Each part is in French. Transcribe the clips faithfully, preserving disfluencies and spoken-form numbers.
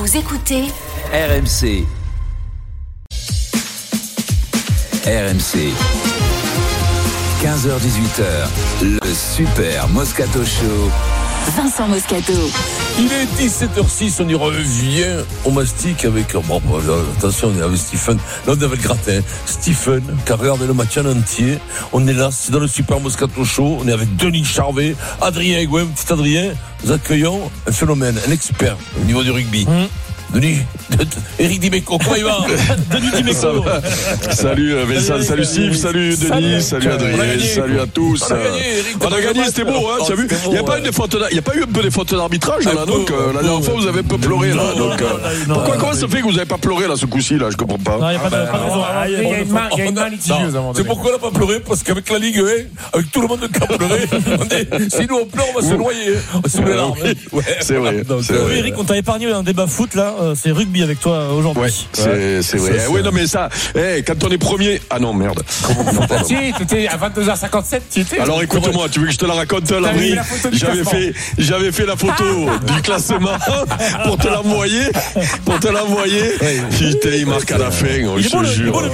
Vous écoutez R M C. R M C. quinze heures dix-huit heures. Le Super Moscato Show. Vincent Moscato. Il est dix-sept heures six, on y revient. On mastique avec. Bon, bon, attention, on est avec Stephen. Là, on est avec Gratin. Stephen, qui a regardé le match en entier. On est là, c'est dans le Super Moscato Show. On est avec Denis Charvet, Adrien Aigouin, petit Adrien. Nous accueillons un phénomène, un expert au niveau du rugby. Mmh. Denis, Eric Dimeco, comment il va? Denis Dimeco. Salut Vincent, salut, salut Steve, salut Denis, salut, salut Adrien, salut à tous. On a gagné, Eric, on a gagné, c'était beau, hein, tu as vu? Il n'y a pas eu des fautes, il y a pas eu un peu des fautes d'arbitrage là, donc euh, la dernière fois vous avez un peu pleuré là, donc. Euh, pourquoi comment ça fait que vous n'avez pas pleuré là ce coup-ci là? Je comprends pas. Non, il n'y a pas de raison. Il y a une main, il y a une main litigieuse. C'est pourquoi on n'a pas pleuré, parce qu'avec la Ligue un, avec tout le monde qui a pleuré, si nous on pleure, on va se noyer, sous les larmes. C'est vrai. Oui, Eric, on t'a épargné un débat foot là. C'est rugby avec toi aujourd'hui. Ouais, c'est, c'est vrai. Oui, non, mais ça, hey, quand on est premier. Ah non, merde. Si, t'étais à vingt-deux heures cinquante-sept, tu étais. Alors écoute-moi, tu veux que je te la raconte là, oui. J'avais fait, j'avais fait la photo du classement pour te l'envoyer. Pour te l'envoyer. Putain, il marque à la fin, je te jure.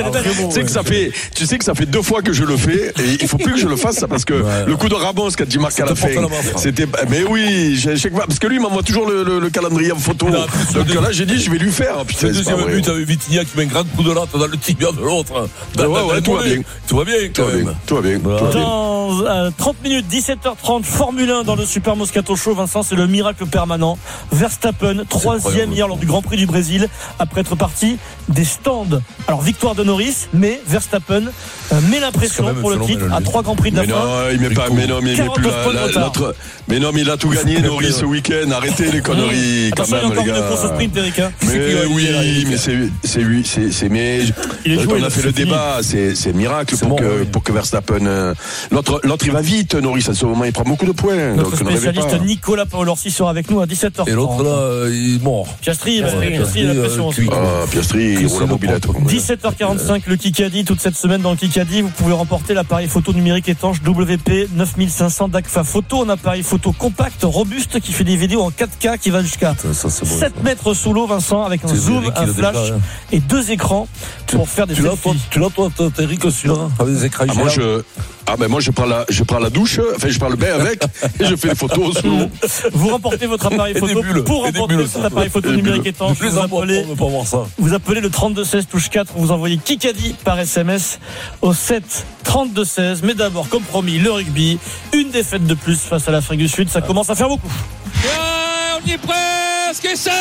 Tu sais que ça fait, tu sais que ça fait deux fois que je le fais et il faut plus que je le fasse ça parce que le coup de Ramos quand il marque à la fin, c'était, mais oui, chaque fois, parce que lui, il m'envoie toujours le, le, le calendrier en photo. Donc là, j'ai dit, je vais lui faire. Putain, le deuxième but avec Vitinha qui met un grand coup de latte dans le tibia de l'autre. Bah ouais, ouais, tout va bien. Tout va bien, quand même. Tout va bien. Dans euh, trente minutes, dix-sept heures trente, Formule un dans le Super Moscato Show. Vincent, c'est le miracle permanent. Verstappen, troisième hier lors du Grand Prix du Brésil, après être parti des stands. Alors, victoire de Norris, mais Verstappen euh, met l'impression pour le titre à trois Grands Prix de la mais fin. Non, il met pas, mais non, mais il met plus la, la, l'autre. Mais non, mais il a tout gagné, Norris, ce week-end. Arrêtez les conneries, quand même, les gars. Mais oui, mais c'est, c'est lui, c'est, c'est, mais on a fait le débat, c'est, c'est miracle pour que, pour que Verstappen, l'autre, l'autre, il va vite, Norris, à ce moment, il prend beaucoup de points. Notre donc, spécialiste Nicolas Paolorsi sera avec nous à dix-sept heures trente. Et l'autre, là, il est mort. Piastri, Piastri, Piastri, il a la pression aussi. Ah, Piastri, il roule la mobilette. dix-sept heures quarante-cinq, le Kikadi, toute cette semaine dans le Kikadi, vous pouvez remporter l'appareil photo numérique étanche W P neuf mille cinq cents d'A C F A Photo, un appareil photo compact, robuste, qui fait des vidéos en quatre K, qui va jusqu'à ça, ça, bon, sept mètres sous l'eau, Vincent, avec un c'est zoom, un flash déjà, hein. Et deux écrans pour tu, faire des tu selfies. L'as, toi, tu l'as, toi, Eric, aussi, là, avec des écrans. Ah, moi, je, ah, ben, moi, je prends la, je prends la douche, enfin, je prends le bain avec, et je fais des photos sous l'eau. Vous remportez votre appareil photo pour remporter cet appareil photo numérique étanche. Vous appelez, vous appelez le trente-deux seize touche quatre, vous envoyez Kikadi par S M S au sept trente-deux seize. Mais d'abord, comme promis, le rugby. Une défaite de plus face à l'Afrique du Sud, ça commence à faire beaucoup. Ouais, on y est presque, et c'est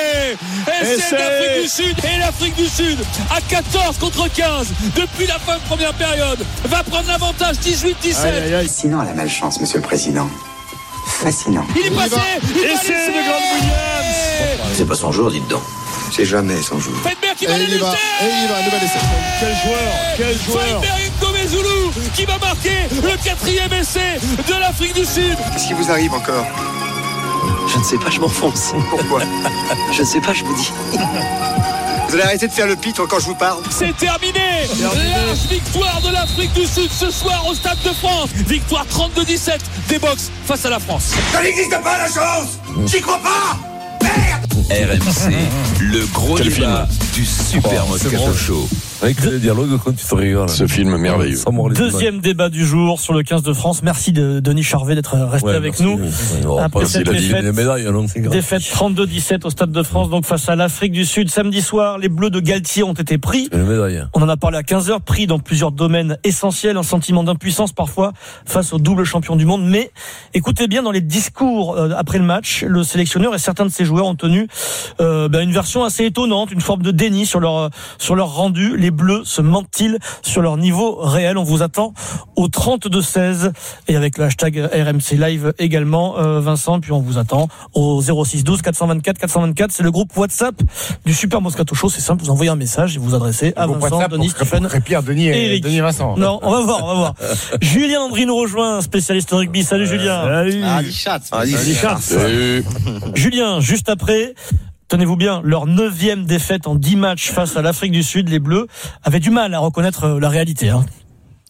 Et c'est l'Afrique du Sud, et l'Afrique du Sud à quatorze contre quinze depuis la fin de première période va prendre l'avantage dix-huit dix-sept. Fascinant la malchance, monsieur le président. Fascinant. Il est passé, il et c'est de Grant Williams. C'est pas son jour, dites donc. C'est jamais son jour. Fedberg qui va le lutter. Et il va, nouvel essai. Quel joueur, quel joueur. Fedberg Ndombezulu qui va marquer le quatrième essai de l'Afrique du Sud. Qu'est-ce qui vous arrive encore? Je ne sais pas, je m'enfonce. Pourquoi? Je ne sais pas, je vous dis. Vous allez arrêter de faire le pitre quand je vous parle. C'est terminé. Large victoire de l'Afrique du Sud ce soir au Stade de France. Victoire trente-deux dix-sept des Box face à la France. Ça n'existe pas la chance. J'y crois pas. Merde. R M C, le gros Quel débat film. Du Super oh, Moscato Show. Avec les dialogues quand tu te rigoles. Ce film merveilleux. Deuxième débat du jour sur le quinze de France. Merci de Denis Charvet d'être resté ouais, avec merci, nous. Oui. Après cette défaite, les médailles, non, défaite trente-deux dix-sept au Stade de France, donc face à l'Afrique du Sud. Samedi soir, les Bleus de Galtier ont été pris. On en a parlé à quinze heures, pris dans plusieurs domaines essentiels, un sentiment d'impuissance parfois face au double champion du monde. Mais écoutez bien, dans les discours euh, après le match, le sélectionneur et certains de ses joueurs ont tenu euh, ben, une version assez étonnante, une forme de déni sur leur sur leur rendu. Les Bleus se mentent-ils sur leur niveau réel? On vous attend au trente-deux seize et avec le hashtag R M C Live également, euh, Vincent. Puis on vous attend au zéro six douze quatre cent vingt-quatre quatre cent vingt-quatre. C'est le groupe WhatsApp du Super Moscato Show. C'est simple, vous envoyez un message et vous vous adressez à Vincent, WhatsApp Denis, Stephen, Pierre, Denis et Eric. Denis Vincent. Non, on va voir, on va voir. Julien Andry nous rejoint, spécialiste rugby. Salut euh, Julien. Salut. Ah, chat. Ah, chat. Salut. Julien, juste après. Tenez-vous bien, leur neuvième défaite en dix matchs face à l'Afrique du Sud, les Bleus avaient du mal à reconnaître la réalité. Hein.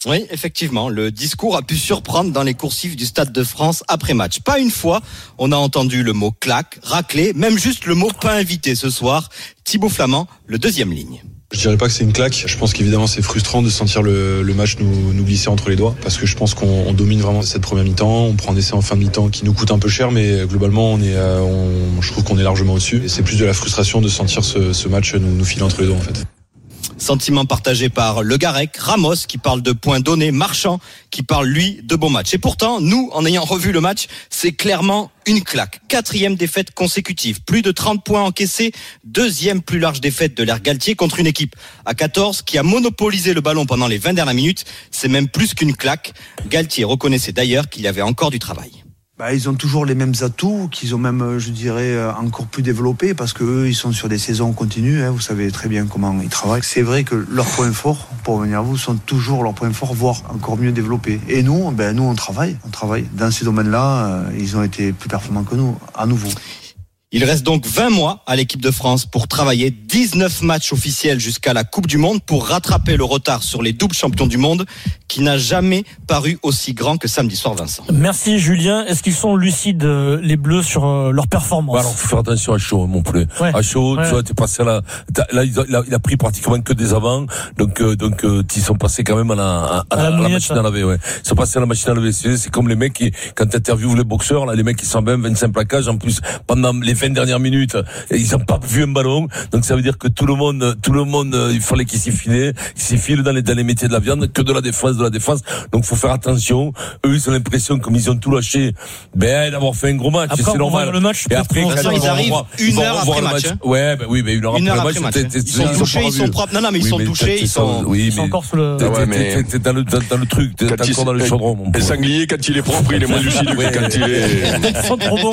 Oui, effectivement, le discours a pu surprendre dans les coursifs du Stade de France après-match. Pas une fois, on a entendu le mot claque, raclé, même juste le mot pas invité ce soir. Thibaut Flamand, le deuxième ligne. Je dirais pas que c'est une claque. Je pense qu'évidemment c'est frustrant de sentir le, le match nous, nous glisser entre les doigts parce que je pense qu'on on domine vraiment cette première mi-temps. On prend un essai en fin de mi-temps qui nous coûte un peu cher, mais globalement on est, euh, on, je trouve qu'on est largement au-dessus. Et c'est plus de la frustration de sentir ce, ce match nous, nous filer entre les doigts en fait. Sentiment partagé par Le Garec, Ramos qui parle de points donnés, Marchand qui parle lui de bons matchs. Et pourtant, nous, en ayant revu le match, c'est clairement une claque. Quatrième défaite consécutive, plus de trente points encaissés, deuxième plus large défaite de l'ère Galtier contre une équipe à quatorze qui a monopolisé le ballon pendant les vingt dernières minutes. C'est même plus qu'une claque. Galtier reconnaissait d'ailleurs qu'il y avait encore du travail. Bah, ils ont toujours les mêmes atouts, qu'ils ont même, je dirais, encore plus développés, parce que eux, ils sont sur des saisons continues, hein, vous savez très bien comment ils travaillent. C'est vrai que leurs points forts, pour venir à vous, sont toujours leurs points forts, voire encore mieux développés. Et nous, ben, nous, on travaille, on travaille. Dans ces domaines-là, euh, ils ont été plus performants que nous, à nouveau. Il reste donc vingt mois à l'équipe de France pour travailler, dix-neuf matchs officiels jusqu'à la Coupe du Monde pour rattraper le retard sur les doubles champions du monde qui n'a jamais paru aussi grand que samedi soir, Vincent. Merci Julien. Est-ce qu'ils sont lucides, les Bleus, sur leur performance? Bah alors, faut faire attention à chaud, mon poulet. Ouais. À chaud, ouais. Tu vois, t'es passé à la, là, il a, il a pris pratiquement que des avants, donc, euh, donc, euh, ils sont passés quand même à la, à, à, à la, la, la machine à laver, ouais. Ils sont passés à la machine à laver. C'est, c'est comme les mecs qui, quand t'interviews les boxeurs, là, les mecs qui sont bien vingt-cinq plaquages, en plus, pendant les vingt dernières minutes, ils n'ont pas vu un ballon, donc ça veut dire que tout le monde, tout le monde, il fallait qu'ils s'y filaient, qu'ils s'y filent dans les, dans les métiers de la viande, que de la défense, de la défense. Donc faut faire attention. Eux, ils ont l'impression, comme ils ont tout lâché, ben d'avoir fait un gros match. Après, c'est normal. Le match, et après, quand ils, ils arrivent une heure après match. match. Ouais, ben oui, ben une heure une après heure match. match T'es, t'es, ils sont ils touchés, sont ils sont propres. Non, non, mais ils oui, sont touchés, ils sont, oui, ils sont encore sur le. T'es, ouais, mais... t'es, t'es dans le dans, dans le truc, t'es encore il... dans le chaudron. Mon et Sanglier, quand il est propre, il est moins lucide que quand il est. Ils sont trop bons.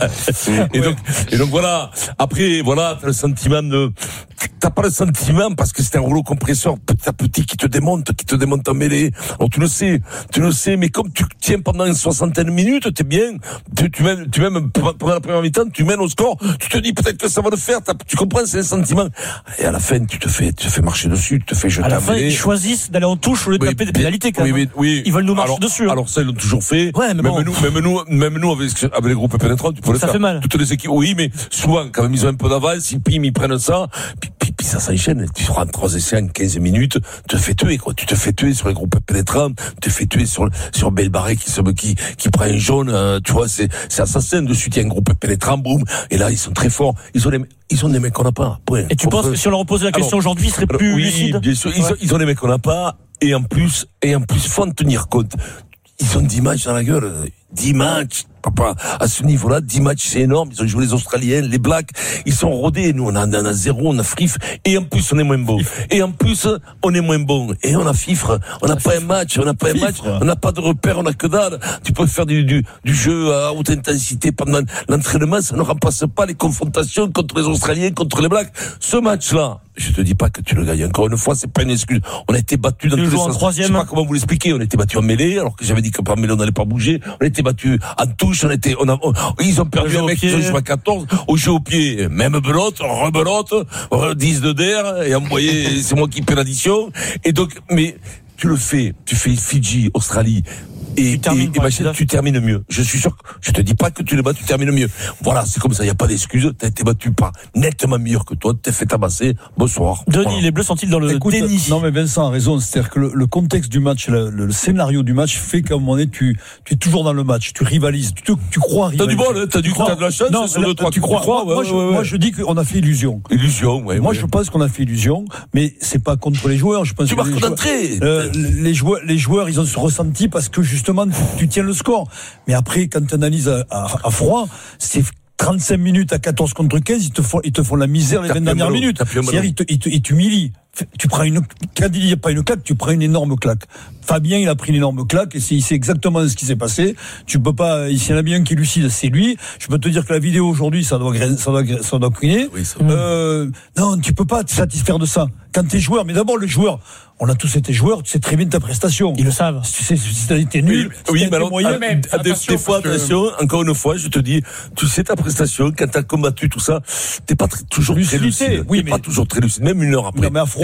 Et donc, et donc voilà. Après, voilà, t'as le sentiment de, t'as pas le sentiment parce que c'est un rouleau compresseur petit à petit qui te démonte, qui te démonte en mêlée. Alors tu le sais, tu le sais, mais comme tu tiens pendant une soixantaine de minutes, t'es bien. Tu, tu mènes, tu mènes pendant la première mi-temps, tu mènes au score. Tu te dis peut-être que ça va le faire. Tu comprends, c'est un sentiment. Et à la fin, tu te fais, tu te fais marcher dessus, tu te fais jeter. À la fin, ils choisissent d'aller en touche au lieu de oui, taper des pénalités quand oui, même. Oui, oui. Ils veulent nous marcher alors, dessus. Hein. Alors ça, ils l'ont toujours fait. Ouais, mais même bon. nous, même nous, même nous avec, avec les groupes pénétrants, tu peux le ça faire. Ça fait mal. Toutes les équipes, oui, mais souvent, quand même, ils ont un peu d'avance, ils piment, ils prennent ça, puis, puis, puis ça s'enchaîne. Tu prends trois essais en quinze minutes, tu te fais tuer, quoi. Tu te fais tuer sur les groupes pénétrants, tu te fais tuer sur, sur Belbarré qui se, qui, qui prend un jaune, euh, tu vois, c'est, c'est assassin. De suite, il y a un groupe pénétrant, boum. Et là, ils sont très forts. Ils ont des, ils ont des mecs qu'on n'a pas. Point. Et tu penses que si on leur posait la question alors, aujourd'hui, ils seraient plus oui, lucides? Bien sûr. Ouais. Ils, ont, ils ont des mecs qu'on n'a pas. Et en plus, et en plus, faut en tenir compte. Ils ont dix matchs dans la gueule. dix matchs. Papa, à ce niveau-là, dix matchs, c'est énorme. Ils ont joué les Australiens, les Blacks. Ils sont rodés. Nous, on a, on a zéro, on a frif. Et en plus, on est moins bon. Et en plus, on est moins bon. Et on a fifre. On n'a pas un match. On n'a pas un match. On n'a pas de repère. On n'a que dalle. Tu peux faire du, du, du jeu à haute intensité pendant l'entraînement. Ça ne remplace pas les confrontations contre les Australiens, contre les Blacks. Ce match-là, je te dis pas que tu le gagnes. Encore une fois, c'est pas une excuse. On a été battus dans tous les sens. Je sais pas comment vous l'expliquer. On a été battus en mêlée, alors que j'avais dit que par mêlée, on n'allait pas bouger. On a été battus en touche. On était, on a, on, ils ont perdu un mec qui ont joué à quatorze, au jeu au pied. Même belote, rebelote, dix de d'air, et envoyé, c'est moi qui paie l'addition. Et donc, mais, tu le fais. Tu fais Fidji, Australie. Et, tu termines, et, et machin, tu termines mieux. Je suis sûr que, je te dis pas que tu les bats, tu termines mieux. Voilà, c'est comme ça, il n'y a pas d'excuse. T'as été battu par nettement meilleur que toi, t'es fait tabasser. Bonsoir. Denis, voilà. Les Bleus sont-ils dans le Écoute, déni? Non, mais Vincent a raison. C'est-à-dire que le, le contexte du match, le, le scénario du match fait qu'à un moment donné, tu, tu es toujours dans le match. Tu rivalises. Tu, tu crois rivaliser. T'as du bol, hein, t'as du, t'as de la chance. Non, sur deux, trois, tu crois. crois ouais, moi, ouais, je, ouais, moi, je dis qu'on a fait illusion. Illusion, ouais. Moi, ouais. je pense qu'on a fait illusion, mais c'est pas contre les joueurs. Je pense tu que marques les d'entrée. Euh, les joueurs, les joueurs, ils ont ce ressenti parce que justement, tu, tu tiens le score. Mais après, quand tu analyses à, à, à froid, c'est trente-cinq minutes à quatorze contre quinze, ils te font, ils te font la misère les vingt dernières minutes. C'est-à-dire, ils te, ils te, ils t'humilient. Tu prends une, quand il n'y a pas une claque, tu prends une énorme claque. Fabien, il a pris une énorme claque et c'est, il sait exactement ce qui s'est passé. Tu peux pas, s'il y en a bien qui est lucide, c'est lui. Je peux te dire que la vidéo aujourd'hui, ça doit, ça doit, ça doit couiner. Oui, euh, non, tu peux pas te satisfaire de ça. Quand t'es joueur, mais d'abord, le joueur, on a tous été joueurs, tu sais très bien ta prestation. Ils le savent. Si, si, si t'as été nul, oui, oui, mais alors, moyen, à, même, à des, des fois, que... attention, encore une fois, je te dis, tu sais ta prestation, quand t'as combattu tout ça, t'es pas très, toujours lucidité, très lucide. Oui, t'es mais... pas toujours très lucide, même une heure après. Non, mais à froid,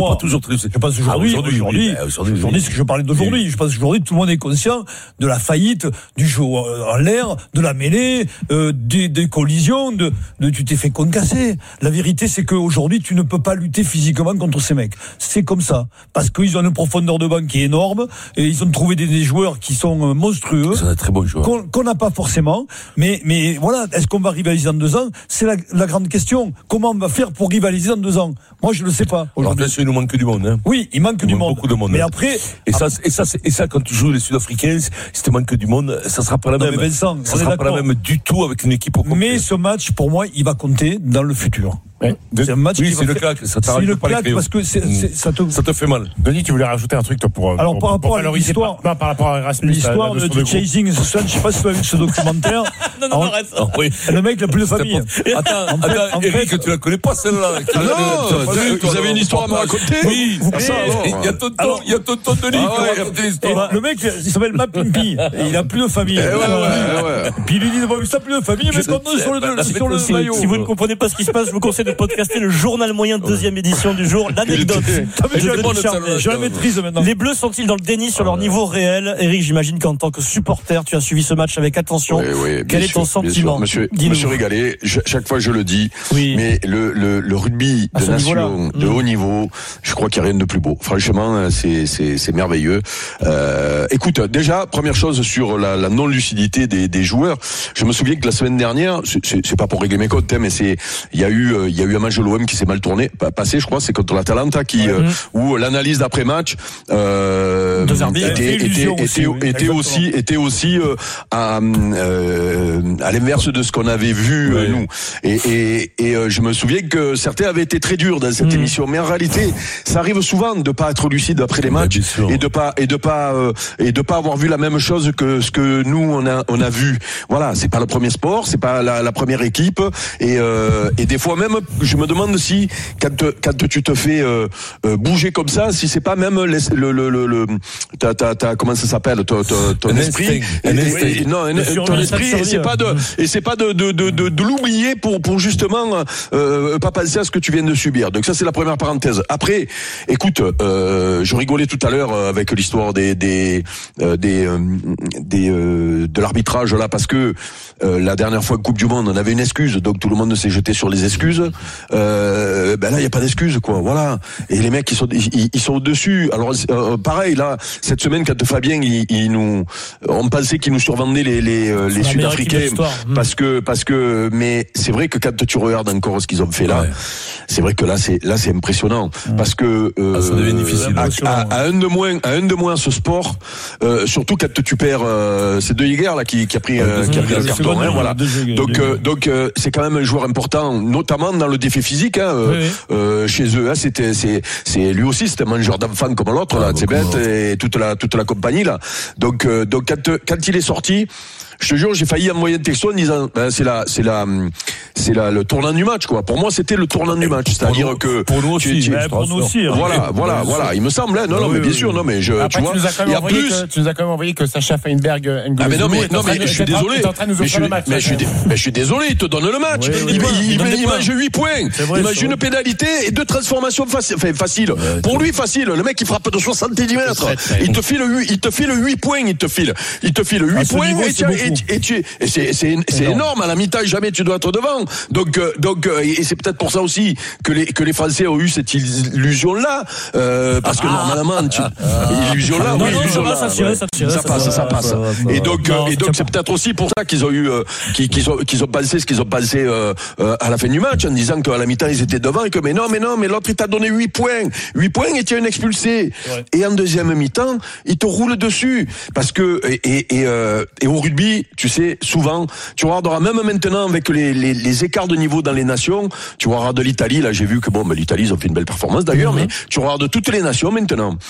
moi, pas toujours très. Je pense aujourd'hui, ah oui, aujourd'hui, aujourd'hui, oui, bah, aujourd'hui, aujourd'hui, oui. ce que je parlais d'aujourd'hui. Je pense qu'aujourd'hui, tout le monde est conscient de la faillite du jeu en l'air, de la mêlée, euh, des, des collisions, de, de, tu t'es fait concasser. La vérité, c'est qu'aujourd'hui, tu ne peux pas lutter physiquement contre ces mecs. C'est comme ça. Parce qu'ils ont une profondeur de banc qui est énorme, et ils ont trouvé des, des joueurs qui sont monstrueux. Ils sont des très bons joueurs. Qu'on, qu'on n'a pas forcément. Mais, mais voilà, est-ce qu'on va rivaliser dans deux ans? C'est la, la grande question. Comment on va faire pour rivaliser dans deux ans? Moi, je ne le sais pas. Alors, bien sûr, il nous manque du monde, hein. Oui, il manque il du manque monde. Beaucoup de monde. Mais hein. après. Et ça, et ça, et ça, quand tu joues les Sud-Africains, si tu manques du monde, ça sera pas la non, même. Mais Vincent, ça sera pas la même du tout avec une équipe au complet. Mais ce match, pour moi, il va compter dans le futur. Ouais. C'est un match oui, qui c'est va le faire... claque. Ça c'est le claque parce que c'est, c'est, ça, te... ça te fait mal. Denis, tu voulais rajouter un truc toi, pour. Alors, pour, par rapport pour à l'histoire. Par, par rapport à Erasmus. L'histoire la, la de, de Chasing the Sun, je sais pas si tu as vu ce documentaire. non, non, arrête. Oh, oui. Le mec n'a plus de famille. Pas... Attends, en fait, attends, Eric, fait... tu la connais pas celle-là. Ah non, vu, vous avez une histoire à me raconter? Oui, vous ça, alors. Il y a tonton, il y a tonton Denis qui va raconter l'histoire. Le mec, il s'appelle Mapimpi. Et il a plus de famille. Eh ouais, ouais, ouais. Puis il lui dit, bon, mais t'as plus de famille, mais ton nom sur le, sur le maillot. Si vous ne comprenez pas ce qui se passe, je vous conseille de podcaster le journal moyen de deuxième édition du jour. L'anecdote. Je la maîtrise maintenant. Les Bleus sont-ils dans le déni sur leur niveau réel? Eric, j'imagine qu'en tant que supporter, tu as suivi ce match avec attention. Oui, oui, Quel est sûr, ton sentiment? Monsieur, monsieur Régalé, je, chaque fois je le dis, oui. mais le, le, le rugby de nation, de mmh. haut niveau, je crois qu'il n'y a rien de plus beau. Franchement, c'est, c'est, c'est merveilleux. Euh, écoute, déjà, première chose sur la, la non-lucidité des, des joueurs. Je me souviens que la semaine dernière, c'est, c'est, c'est pas pour régler mes comptes, hein, mais c'est, il y a eu, il y a eu un match de l'O M qui s'est mal tourné, passé, je crois, c'est contre l'Atalanta qui, euh, où l'analyse d'après-match euh, était, était, était, aussi, oui, était aussi, était aussi euh, à, euh, à l'inverse de ce qu'on avait vu euh, nous. Et, et, et euh, je me souviens que certains avaient été très durs dans cette mmh. émission, mais en réalité, ça arrive souvent de pas être lucide après les matchs et de pas et de pas euh, et de pas avoir vu la même chose que ce que nous on a on a vu. Voilà, c'est pas le premier sport, c'est pas la, la première équipe, et euh, et des fois même, je me demande si quand quand tu te fais euh, euh, bouger comme ça, si c'est pas même le le le, le, le ta, ta, ta, comment ça s'appelle ton, ton, ton esprit, et, et, et, non, un, ton esprit, et c'est pas de et c'est pas de de de de, de l'oublier pour pour justement euh, pas penser à ce que tu viens de subir. Donc ça c'est la première parenthèse. Après, écoute, euh, je rigolais tout à l'heure avec l'histoire des des euh, des, euh, des euh, de l'arbitrage là, parce que euh, la dernière fois Coupe du Monde on avait une excuse, donc tout le monde s'est jeté sur les excuses. Euh, ben là il y a pas d'excuse quoi, voilà. Et les mecs ils sont ils, ils sont au dessus. Alors euh, pareil là cette semaine quand Fabien il, il nous on pensait qu'il nous survendait les les les Sud-Africains parce que parce que mais c'est vrai que quand tu regardes encore ce qu'ils ont fait là, ouais. c'est vrai que là c'est là c'est impressionnant mmh. parce que euh, ah, ça devient difficile à, à, à un de moins à un de moins ce sport, euh, surtout quand tu perds euh, c'est De Jager là qui qui a pris euh, qui a pris le carton, hein, voilà. Donc euh, donc euh, c'est quand même un joueur important, notamment dans le défi physique, hein, euh, oui, oui. Euh, chez eux. Hein, c'était c'est c'est lui aussi c'était un mangeur d'enfants comme l'autre, ah, là, c'est bête, et toute la toute la compagnie là. Donc euh, donc quand quand il est sorti, je te jure, j'ai failli envoyer un texto en disant ben, c'est la c'est la c'est la le tournant du match quoi. Pour moi, c'était le tournant du match, c'est-à-dire nous, que pour nous aussi, tu, tu, mais pour nous aussi. Voilà, voilà, voilà, il me semble hein, non non, mais bien sûr, non mais je Après, tu vois, il y a plus que, tu nous as quand même envoyé que Sacha Feinberg ah mais non mais non mais je suis désolé. Mais je, match, mais, je suis, mais je suis désolé, il te donne le match. Oui, il, oui, il, il, il, il mange huit points. Vrai, il mange une pénalité et deux transformations faciles. Enfin, facile. Ouais, pour lui, facile. Le mec, il frappe de soixante-dix mètres. Il te file huit, il te file huit points, il te file. Il te file huit points niveau, et, tu, et, et tu, et c'est, c'est, c'est énorme. À la mi-temps, jamais tu dois être devant. Donc, donc, et c'est peut-être pour ça aussi que les, que les Français ont eu cette illusion-là, euh, parce que ah, normalement, tu, ah, illusion-là, non, oui, non, illusion-là. Ça, ça, ça, ça, ça passe, ça passe. Et donc, et donc, c'est peut-être aussi pour ça qu'ils ont eu, qu'ils, qu'ils ont, qu'ils ont pensé ce qu'ils ont pensé euh, euh, à la fin du match, en disant qu'à la mi-temps ils étaient devant et que mais non, mais non, mais l'autre il t'a donné huit points, huit points et tu as une expulsé. Ouais. Et en deuxième mi-temps, il te roule dessus parce que et et, et, euh, et au rugby, tu sais, souvent, tu regarderas même maintenant avec les, les les écarts de niveau dans les nations, tu regardes de l'Italie, là j'ai vu que bon, mais l'Italie ils ont fait une belle performance d'ailleurs, mm-hmm. mais tu regardes toutes les nations maintenant.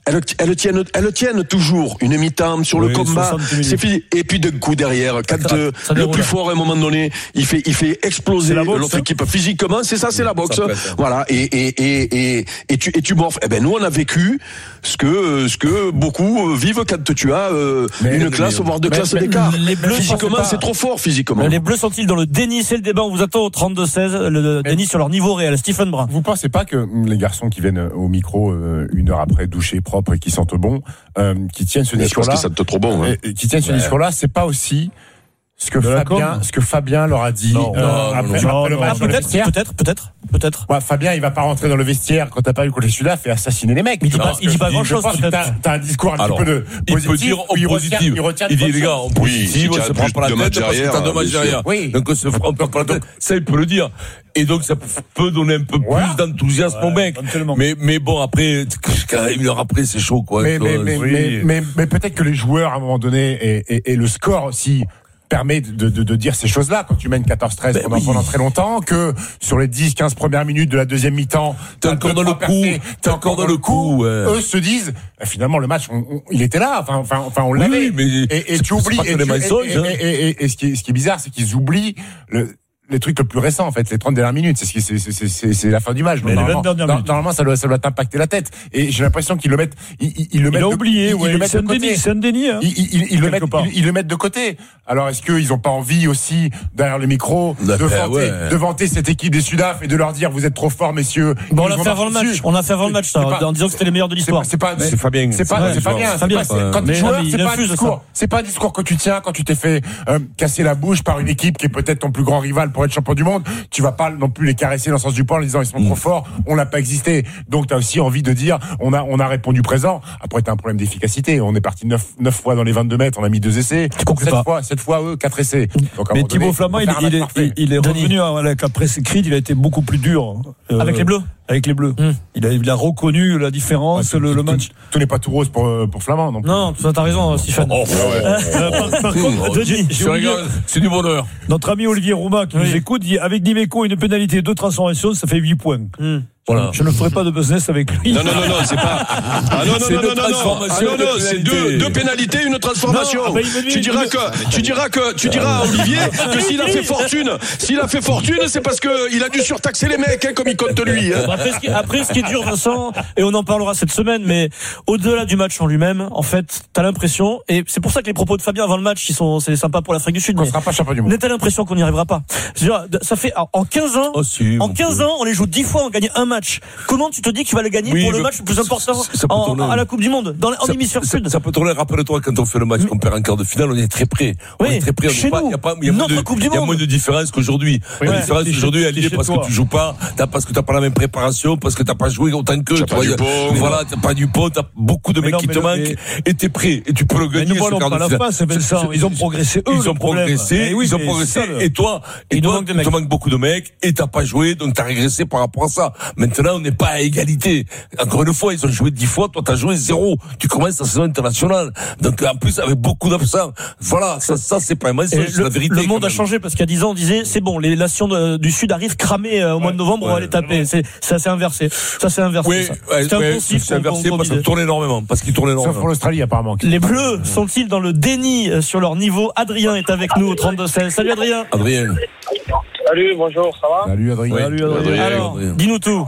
elles, elles tiennent, elles tiennent toujours une mi-temps sur oui, le combat. C'est fini. Et puis d'un coup derrière, quand ça, euh, ça le plus fort à un moment donné, il fait, il fait exploser boxe, l'autre hein. équipe physiquement. C'est ça, c'est la boxe. Ça voilà. Et et et et et tu et tu morphes. Eh ben nous on a vécu ce que ce que beaucoup vivent quand tu as euh, mais, une classe mais, voire deux mais, classes mais, d'écart. Les Bleus physiquement, pas... c'est trop fort physiquement. Les Bleus sont-ils dans le déni? C'est le débat. On vous attend au trente-deux seize. Le mais déni sur leur niveau réel. Stephen Brun. Vous pensez pas que les garçons qui viennent au micro euh, une heure après douchés, propres et qui sentent bon, euh, qui tiennent ce discours-là, parce que ça te trop bon, hein. et, qui tiennent ce ouais. discours-là, c'est pas aussi ce que Fabien, ce que Fabien leur a dit non, euh, non, après, non, après le non, match. non, peut-être, peut-être, peut-être, peut-être. Ouais, Fabien, il va pas rentrer dans le vestiaire quand t'as pas eu contre les Sudaf et assassiner les mecs. Mais il dit pas, il dit pas grand-chose. T'as, t'as un discours un Alors, petit peu de il positif. peut dire en il positif. Retient, il, retient il dit les gars, en positif, oui, on se prend pas la tête parce que t'as deux matchs derrière. Oui. Donc on se prend pas la tête. Ça, il peut le dire. Et donc ça peut donner un peu plus d'enthousiasme au mec. Mais mais bon après, une heure après, c'est chaud quoi. Mais mais mais mais mais peut-être que les joueurs à un moment donné et et le score aussi permet de, de, de dire ces choses-là quand tu mènes quatorze treize ben pendant, oui. pendant très longtemps, que sur les dix quinze premières minutes de la deuxième mi-temps t'es encore dans le coup t'es encore dans le coup, ouais. Eux se disent bah, finalement le match on, on, il était là, enfin enfin enfin on l'avait, oui, mais et, et tu oublies et, tu, et, et, et, et, et ce qui est ce qui est bizarre, c'est qu'ils oublient le les trucs le plus récents en fait, les trente dernières minutes, c'est ce qui c'est c'est c'est c'est la fin du match. Mais normalement, les non, normalement ça doit ça doit t'impacter la tête, et j'ai l'impression qu'ils le mettent ils, ils, ils le il mettent a de, oublié ils, ouais, ils le mettent c'est de un côté. déni, c'est un déni hein. Ils, ils, ils le mettent ils, ils le mettent de côté. Alors est-ce que ils ont pas envie aussi derrière le micro de vanter ouais. de vanter cette équipe des Sudaf et de leur dire vous êtes trop forts messieurs. Bon, on l'a fait avant le match, on a fait avant le match ça, en disant que c'était les meilleurs de l'histoire. C'est pas c'est Fabien, c'est pas c'est Fabien, quand tu joues c'est pas un discours, c'est pas un discours que tu tiens quand tu t'es fait casser la bouche par une équipe qui est peut-être ton plus grand rival pour être champion du monde. Tu vas pas non plus les caresser dans le sens du poing en disant ils sont mmh. trop forts, on n'a pas existé. Donc tu as aussi envie de dire on a on a répondu présent. Après tu as un problème d'efficacité. On est parti neuf fois dans les vingt-deux mètres, on a mis deux essais. Cette fois, cette fois eux quatre essais. Donc, mais Thibaut Flamand il, il, est, il, il est revenu avec après ses cris, il a été beaucoup plus dur euh, avec les Bleus. Avec les Bleus. Mmh. Il, a, il a reconnu la différence, ouais, le, le match. Tout, tout n'est pas tout rose pour, pour Flamand. Non, non, non t'as raison, Stéphane. Oh, ouais. euh, par, par contre, Denis, c'est du bonheur. Notre ami Olivier Roumain qui oui. nous écoute dit avec Dimeco une pénalité de transformation, ça fait huit points. Mmh. Voilà. Je ne ferai pas de business avec lui. Non, non, non, non, c'est pas. Ah non, non, non, non, non, non, ah, non, non, c'est deux, deux pénalités, une transformation. Non, ah bah, tu diras que, tu diras que, tu diras à Olivier que s'il a fait fortune, s'il a fait fortune, c'est parce que il a dû surtaxer les mecs, hein, comme il compte lui. Hein. Après, ce qui, après, ce qui est dur, Vincent, et on en parlera cette semaine, mais au-delà du match en lui-même, en fait, t'as l'impression, et c'est pour ça que les propos de Fabien avant le match, ils sont, c'est sympa pour l'Afrique du Sud. On sera pas champion du monde. Mais t'as l'impression qu'on n'y arrivera pas. C'est-à-dire, ça fait, en quinze ans, oh, si, en quinze ans, on les joue dix fois, on gagne un match. Comment tu te dis que tu vas le gagner oui, pour le match le plus important en, en, à la Coupe du Monde, dans, en hémisphère sud? Ça peut tourner, rappelle-toi, quand on fait le match, qu'on perd en quart de finale, on est très près. On oui, est très près. Chez nous, il y a pas, il y a notre de, Coupe du Monde. Il y a moins de différence qu'aujourd'hui. Oui, la ouais, différence aujourd'hui, elle est parce toi. que tu joues pas, t'as, parce que t'as pas la même préparation, parce que t'as pas joué autant que tu vois, voilà, t'as pas du pot, t'as beaucoup de mecs qui te manquent, et t'es prêt, et tu peux le gagner. Nous pas la fin, c'est Vincent. Ils ont progressé, eux. Ils ont progressé, ils ont progressé, et toi, et toi, il te manque beaucoup de mecs, et t'as pas joué, donc t'as régressé par rapport à ça. Maintenant, on n'est pas à égalité. Encore une fois, ils ont joué dix fois, toi t'as joué zéro. Tu commences la saison internationale. Donc en plus avec beaucoup d'absents. Voilà, ça, ça c'est pas un mensonge, c'est la vérité. Le monde a changé parce qu'il y a dix ans on disait c'est bon, les nations de, du Sud arrivent cramées euh, au ouais, mois de novembre, ouais, on va les taper. C'est ça c'est inversé. Ça c'est inversé. Oui, ça. Ouais, c'est ouais, c'est inversé parce que ça tourne énormément, parce qu'ils tournent énormément. Sauf pour l'Australie apparemment. Les Bleus sont-ils dans le déni sur leur niveau? Adrien est avec nous au trente-deux seize. Salut Adrien. Adrien. Salut, bonjour, ça va? Salut Adrien. Oui. Salut Adrien. Alors, dis-nous tout.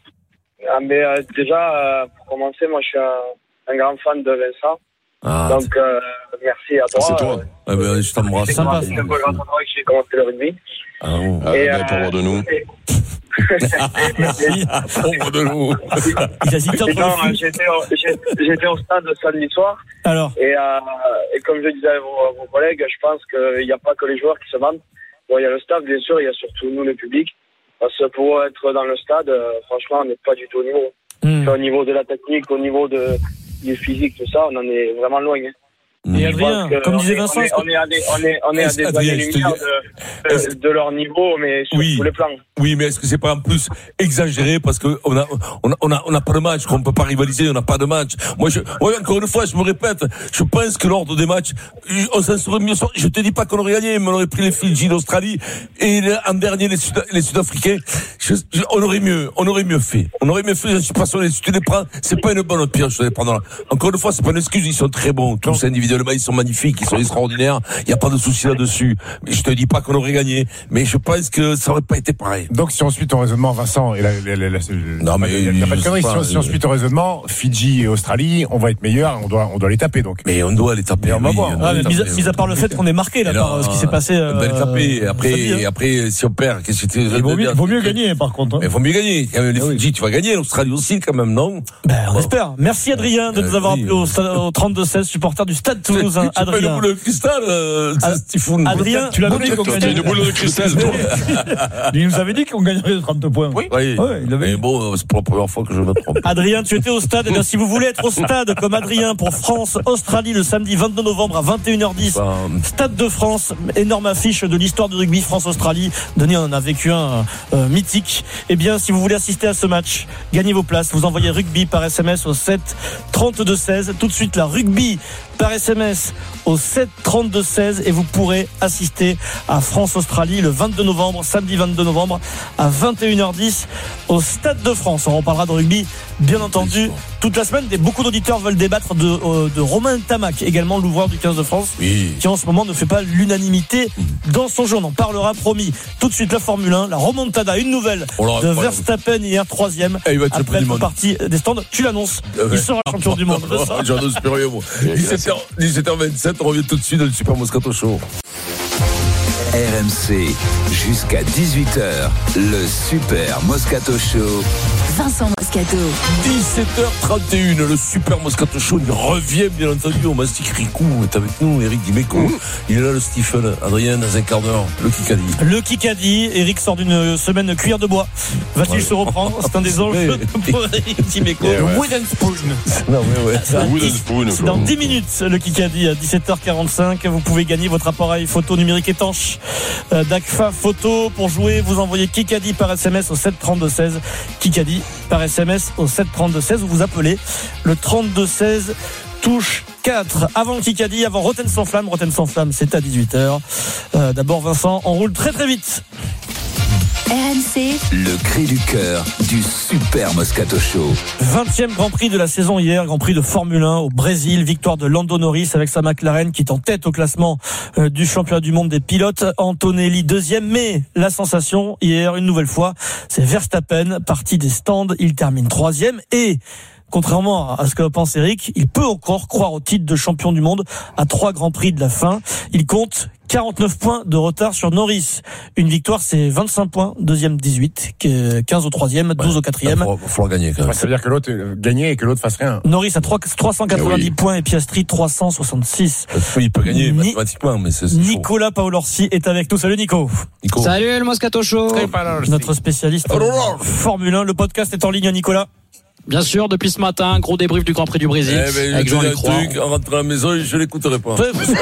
Ah, mais euh, déjà, euh, pour commencer, moi je suis un, un grand fan de Vincent. Ah, donc euh, merci à toi. Ah, c'est toi. Euh, ah, ben, je t'embrasse. C'est grâce à toi que j'ai commencé le rugby. Ah, bon. ah, et, ben, euh, pour voir de nous. Merci. Pauvre de nous. Il a cité entre j'étais, au, j'étais au stade samedi soir. Alors. Et, euh, et comme je disais à vos, à vos collègues, je pense qu'il n'y a pas que les joueurs qui se mentent. Bon, il y a le staff, bien sûr, il y a surtout nous, le public. Parce que pour être dans le stade, euh, franchement, on n'est pas du tout au niveau. Mmh. Au niveau de la technique, au niveau de, du physique, tout ça, on en est vraiment loin. Hein. Et Adrien, comme disait Vincent, on est à des, on est, on est à des années-lumière de, de, de leur niveau, mais sur oui. tous les plans. Oui, mais est-ce que c'est pas en plus exagéré parce que on a, on a, on a, on a pas de match, qu'on peut pas rivaliser, on n'a pas de match. Moi, je, ouais, encore une fois, je me répète, je pense que l'ordre des matchs, on s'en serait mieux sorti. Je te dis pas qu'on aurait gagné, mais on aurait pris les Fidji d'Australie et en dernier les, Sud, les Sud-Africains. Je, je, on aurait mieux, on aurait mieux fait. On aurait mieux fait. Je suis pas sûr. Si tu les prends, c'est pas une bonne pioche de les prendre. Encore une fois, c'est pas une excuse. Ils sont très bons. Tous individuellement, ils sont magnifiques, ils sont extraordinaires. Il y a pas de souci là-dessus. Mais je te dis pas qu'on aurait gagné, mais je pense que ça aurait pas été pareil. Donc si on suit ton raisonnement, Vincent, et la, la, la, la, non mais il n'y a pas de conneries. Si, si on suit ton raisonnement, Fidji et Australie, on va être meilleurs, on doit, on doit les taper donc. Mais on doit les taper. On va voir. Ah, mis, taper, mis à part le fait qu'on est marqué là par ce qui s'est passé. On doit les taper. Et après, et après, si on perd, qu'est-ce que il vaut mieux, vaut mieux gagner par contre. Mais il vaut mieux gagner. Les Fidji, tu vas gagner. L'Australie aussi quand même, non? Ben on espère. Merci Adrien de nous avoir appelé au, au trente-deux seize, supporter du Stade Toulousain. Tu Adrien. une boule de cristal, euh, Stéphane. Adrien, tu l'as donné qu'on gagnait. Une boule de cristal. Il nous avait dit qu'on gagnerait trente points. Oui. oui. Ouais, il avait... Mais bon, c'est pour la première fois que je me trompe. Adrien, tu étais au stade. Eh bien, si vous voulez être au stade comme Adrien pour France-Australie le samedi vingt-deux novembre à vingt et une heures dix, bah, Stade de France, énorme affiche de l'histoire du rugby France-Australie. Denis en a vécu un euh, mythique. Eh bien, si vous voulez assister à ce match, gagnez vos places. Vous envoyez rugby par S M S au sept trente-deux seize. Tout de suite, la rugby par S M S au sept trente-deux seize et vous pourrez assister à France-Australie le vingt-deux novembre, samedi vingt-deux novembre à vingt et une heures dix au Stade de France. On reparlera de rugby, bien entendu, toute la semaine. Et beaucoup d'auditeurs veulent débattre de, euh, de Romain Tamac, également l'ouvreur du quinze de France, oui. qui en ce moment ne fait pas l'unanimité dans son jeu. On en parlera, promis. Tout de suite, la Formule un, la remontada, une nouvelle de Verstappen hier, troisième. Et il va être après être parti des stands. Tu l'annonces, euh, il sera champion du monde. J'annonce plus rien, moi. dix-sept heures vingt-sept, on revient tout de suite dans le Super Moscato Show. R M C, jusqu'à dix-huit heures, le Super Moscato Show. Vincent Moscato. dix-sept heures trente et une, le Super Moscato Show, il revient bien entendu. On mastique Ricou est avec nous, Eric Dimeco. Mmh. Il est là, le Stephen, Adrien, dans un quart d'heure, le Kikadi. Le Kikadi, Eric sort d'une semaine cuillère de bois. Va-t-il ouais. se reprendre? C'est un des enjeux pour Eric Dimeco. Yeah, ouais. Wooden Spoon. Non, ouais, ouais. C'est Wooden Spoon. C'est dans dix minutes, le Kikadi, à dix-sept heures quarante-cinq. Vous pouvez gagner votre appareil photo numérique étanche euh, d'A C F A Photo. Pour jouer, vous envoyez Kikadi par S M S au sept trente-deux seize. Kikadi par S M S au sept trente-deux seize, ou vous appelez le trente-deux seize touche quatre. Avant le Kikadi, avant Rotten sans flamme. Rotten sans flamme, c'est à dix-huit heures. Euh, d'abord Vincent, on roule très très vite. R M C, le cri du cœur du Super Moscato Show. vingtième Grand Prix de la saison hier, Grand Prix de Formule un au Brésil, victoire de Lando Norris avec sa McLaren qui est en tête au classement euh, du championnat du monde des pilotes. Antonelli deuxième, mais la sensation hier, une nouvelle fois, c'est Verstappen, parti des stands, il termine troisième et contrairement à ce que pense Eric, il peut encore croire au titre de champion du monde à trois Grands Prix de la fin. Il compte quarante-neuf points de retard sur Norris. Une victoire, c'est vingt-cinq points. Deuxième, dix-huit. quinze au troisième, douze ouais, au quatrième. Il va falloir gagner quand même. Ça veut dire que l'autre gagne et que l'autre fasse rien. Norris a trois cent quatre-vingt-dix oui. points et Piastri trois cent soixante-six. Il peut gagner Ni- mathématiquement, mais c'est, c'est Nicolas chaud. Paolorsi est avec nous. Salut Nico. Nico. Salut le Moscato Show. Notre spécialiste Formule un. Le podcast est en ligne, Nicolas. Bien sûr, depuis ce matin, gros débrief du Grand Prix du Brésil. Eh ben, avec Jean-Luc Roy. En rentrant à la maison, je l'écouterai pas.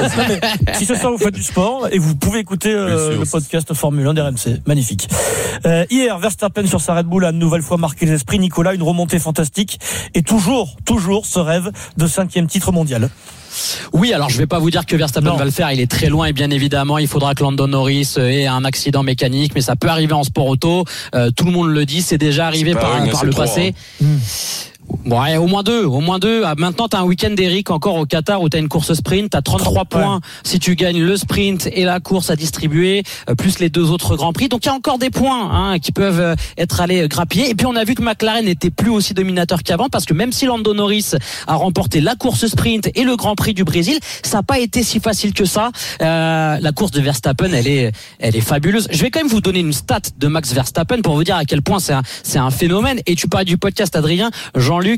Si ce soir vous faites du sport, et vous pouvez écouter euh, sûr, le podcast Formule un d'R M C. Magnifique. Euh, hier, Verstappen sur sa Red Bull a une nouvelle fois marqué les esprits. Nicolas, une remontée fantastique. Et toujours, toujours ce rêve de cinquième titre mondial. Oui, alors je vais pas vous dire que Verstappen non. va le faire, il est très loin et bien évidemment il faudra que Lando Norris ait un accident mécanique, mais ça peut arriver en sport auto, euh, tout le monde le dit, c'est déjà arrivé c'est par, par, par le trop, passé. Hein. Mmh. Bon, ouais, au moins deux, au moins deux. Ah, maintenant, t'as un week-end d'Eric encore au Qatar où t'as une course sprint, t'as trente-trois points ouais. si tu gagnes le sprint et la course à distribuer, euh, plus les deux autres grands prix. Donc il y a encore des points hein, qui peuvent euh, être allés grappiller. Et puis on a vu que McLaren n'était plus aussi dominateur qu'avant parce que même si Lando Norris a remporté la course sprint et le Grand Prix du Brésil, ça n'a pas été si facile que ça. Euh, la course de Verstappen, elle est, elle est fabuleuse. Je vais quand même vous donner une stat de Max Verstappen pour vous dire à quel point c'est un, c'est un phénomène. Et tu parles du podcast, Adrien, Jean-Luc.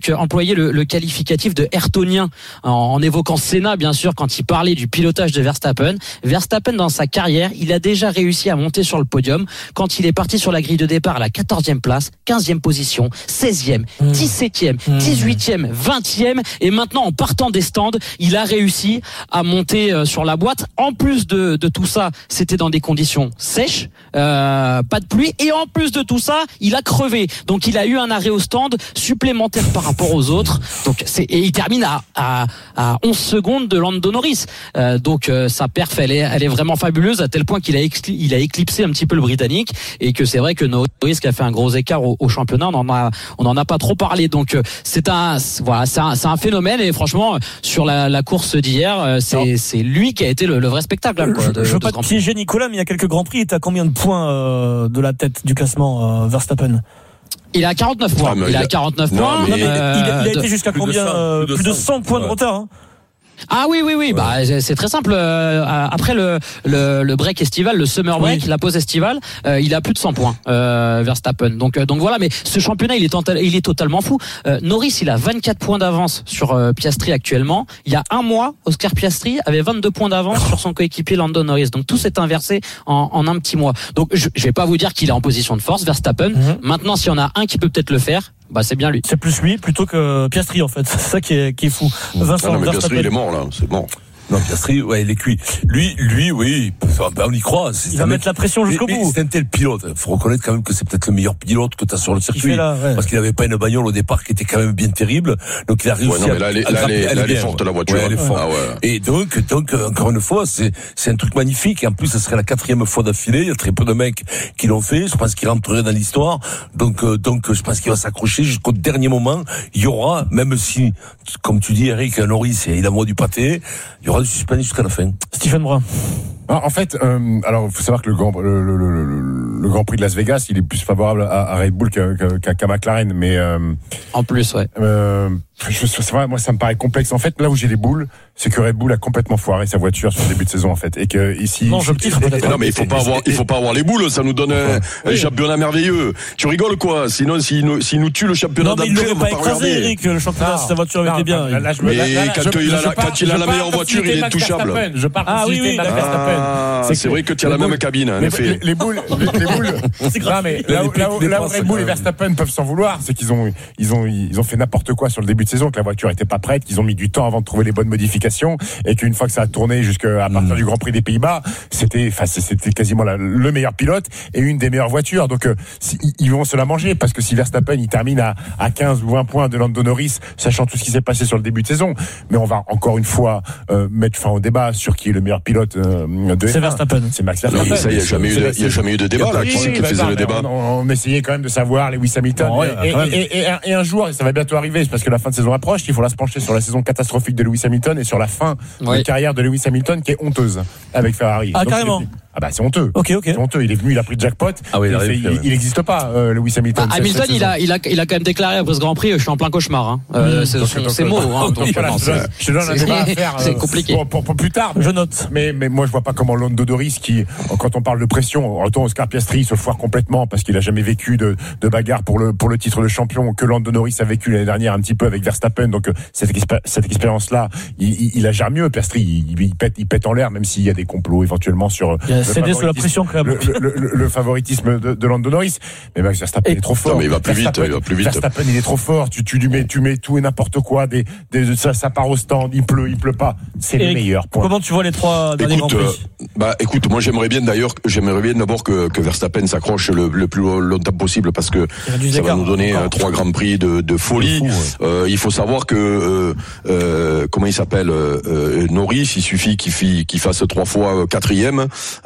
Luc employait le, le qualificatif de ayrtonien en, en évoquant Senna, bien sûr, quand il parlait du pilotage de Verstappen. Verstappen, dans sa carrière, il a déjà réussi à monter sur le podium quand il est parti sur la grille de départ à la quatorzième place, quinzième position, seizième, dix-septième, dix-huitième, vingtième, et maintenant en partant des stands, il a réussi à monter euh, sur la boîte. En plus de, de tout ça, c'était dans des conditions sèches, euh, pas de pluie, et en plus de tout ça, il a crevé. Donc il a eu un arrêt au stand supplémentaire par rapport aux autres. Donc c'est, et il termine à, à, à onze secondes de Lando Norris. Euh, donc euh, sa perf, elle est, elle est vraiment fabuleuse, à tel point qu'il a, excli, il a éclipsé un petit peu le Britannique, et que c'est vrai que Norris qui a fait un gros écart au, au championnat, on en a, on en a pas trop parlé. Donc euh, c'est un, voilà, c'est un, c'est un phénomène, et franchement sur la, la course d'hier, euh, c'est, c'est lui qui a été le, le vrai spectacle. Quoi, de, je veux pas te piéger Nicolas, mais il y a quelques grands prix. T'as combien de points euh, de la tête du classement, euh, Verstappen? Il a quarante-neuf points. Ah, il, il a quarante-neuf non, points. Mais euh, il, a, il a été jusqu'à combien? euh, Plus de cent points de retard. Hein. Ah oui oui oui ouais. Bah c'est très simple. Euh, après le, le le break estival, le summer break, oui. la pause estivale, euh, il a plus de cent points euh, Verstappen. Donc euh, donc voilà, mais ce championnat il est il est totalement fou. Euh, Norris il a vingt-quatre points d'avance sur euh, Piastri actuellement. Il y a un mois, Oscar Piastri avait vingt-deux points d'avance sur son coéquipier Lando Norris. Donc tout s'est inversé en, en un petit mois. Donc je, je vais pas vous dire qu'il est en position de force Verstappen. Mm-hmm. Maintenant s'il y en a un qui peut peut-être le faire, bah c'est bien lui. C'est plus lui plutôt que Piastri en fait. C'est ça qui est qui est fou. Vincent, ah non, mais Piastri il est mort là, c'est mort. Non, Piastri, ouais, il est cuit. Lui, lui, oui, on y croit. Il va mettre la pression jusqu'au mais, bout. Mais c'est un tel pilote. Faut reconnaître quand même que c'est peut-être le meilleur pilote que t'as sur le circuit. Là, ouais. Parce qu'il avait pas une bagnole au départ qui était quand même bien terrible. Donc il a réussi ouais, non, mais là, à, elle est, à là, elle est, elle là, elle est bien, forte la voiture. Ouais, elle est forte. Ah, ouais. Et donc, donc, encore une fois, c'est, c'est un truc magnifique. Et en plus, ce serait la quatrième fois d'affilée. Il y a très peu de mecs qui l'ont fait. Je pense qu'il rentrerait dans l'histoire. Donc, euh, donc, je pense qu'il va s'accrocher jusqu'au dernier moment. Il y aura, même si, comme tu dis, Eric, Norris, il envoie du pâté, il y aura du suspense jusqu'à la fin. Stephen Brun. En fait, euh, alors il faut savoir que le Grand, le, le, le, le Grand Prix de Las Vegas, il est plus favorable à, à Red Bull qu'à, qu'à, qu'à McLaren, mais euh, en plus, ouais. Euh, je, c'est vrai, moi, ça me paraît complexe. En fait, là où j'ai les boules, c'est que Red Bull a complètement foiré sa voiture sur le début de saison, en fait, et que ici. Non, je titre peut-être. Non, mais il faut pas avoir, il faut pas avoir les boules. Ça nous donne un, oui. un championnat merveilleux. Tu rigoles quoi? Sinon, s'il nous, s'il nous tue le championnat d'après, on va pas. Non, mais il l'aurait pas écrasé, Eric. Le championnat, si sa voiture avait été bien. Là, là, je me, mais là, là, quand, je, il, a, je quand parle, il a la meilleure voiture, il est touchable. Je parle ah oui, oui, ah, c'est vrai que tu as la même cabine, en effet. Les boules, les boules. Non, mais là où Red Bull et Verstappen peuvent s'en vouloir, c'est qu'ils ont, ils ont, ils ont fait n'importe quoi sur le début de saison, que la voiture était pas prête, qu'ils ont mis du temps avant de trouver les bonnes modifications, et qu'une fois que ça a tourné jusqu'à partir du Grand Prix des Pays-Bas, c'était, enfin, c'était quasiment la, le meilleur pilote et une des meilleures voitures. Donc, euh, si, ils vont se la manger, parce que si Verstappen il termine à, à quinze ou vingt points de Lando Norris, sachant tout ce qui s'est passé sur le début de saison, mais on va encore une fois euh, mettre fin au débat sur qui est le meilleur pilote euh, de. C'est Verstappen. C'est Max Verstappen. Non, ça, il n'y a jamais eu de, il y a jamais eu de débat là. Qui c'est qui faisait le débat? On, on essayait quand même de savoir Lewis Hamilton. Bon, ouais, et, et, et, et, un, et un jour, et ça va bientôt arriver, parce que la fin de saison approche, il faudra se pencher sur la saison catastrophique de Lewis Hamilton et sur la fin ouais. de carrière de Lewis Hamilton qui est honteuse avec Ferrari. Ah, donc, carrément. Ah bah c'est honteux. Ok, ok. C'est honteux. Il est venu, il a pris le jackpot. Ah oui, il n'existe pas, euh, Lewis Hamilton. Ah, Hamilton, il a, il a, il a quand même déclaré après ce Grand Prix, je suis en plein cauchemar. Hein. Euh, mmh. C'est son, ses mots. Hein, donc, voilà, je, je te donne un débat à faire. C'est compliqué. Pour, pour, pour plus tard. Je note. Mais, mais moi, je vois pas comment Lando Norris, qui, quand on parle de pression, autant Oscar Piastri se foire complètement parce qu'il a jamais vécu de, de bagarre pour le, pour le titre de champion que Lando Norris a vécu l'année dernière un petit peu avec Verstappen. Donc cette, cette expérience-là, il, il, il a gère mieux. Piastri, il, il pète, il pète en l'air, même s'il y a des complots éventuellement sur. Il a cédé sous la pression. Le, le, le, le favoritisme de, de Lando Norris, mais Max Verstappen et, est trop fort. Non, mais il va plus vite, il va plus vite. Verstappen il est trop fort. Tu, tu lui mets, tu mets tout et n'importe quoi. Des, des, ça, ça part au stand. Il pleut, il pleut pas. C'est le meilleur. Point. Comment tu vois les trois derniers Grands Prix? euh, Bah, écoute, moi j'aimerais bien d'ailleurs, j'aimerais bien d'abord que, que Verstappen s'accroche le, le plus longtemps possible parce que ça va nous donner euh, trois Grands Prix de, de folie. Fou, ouais. euh, il faut savoir que euh, euh, comment il s'appelle euh, Norris, il suffit qu'il, qu'il fasse trois fois quatrième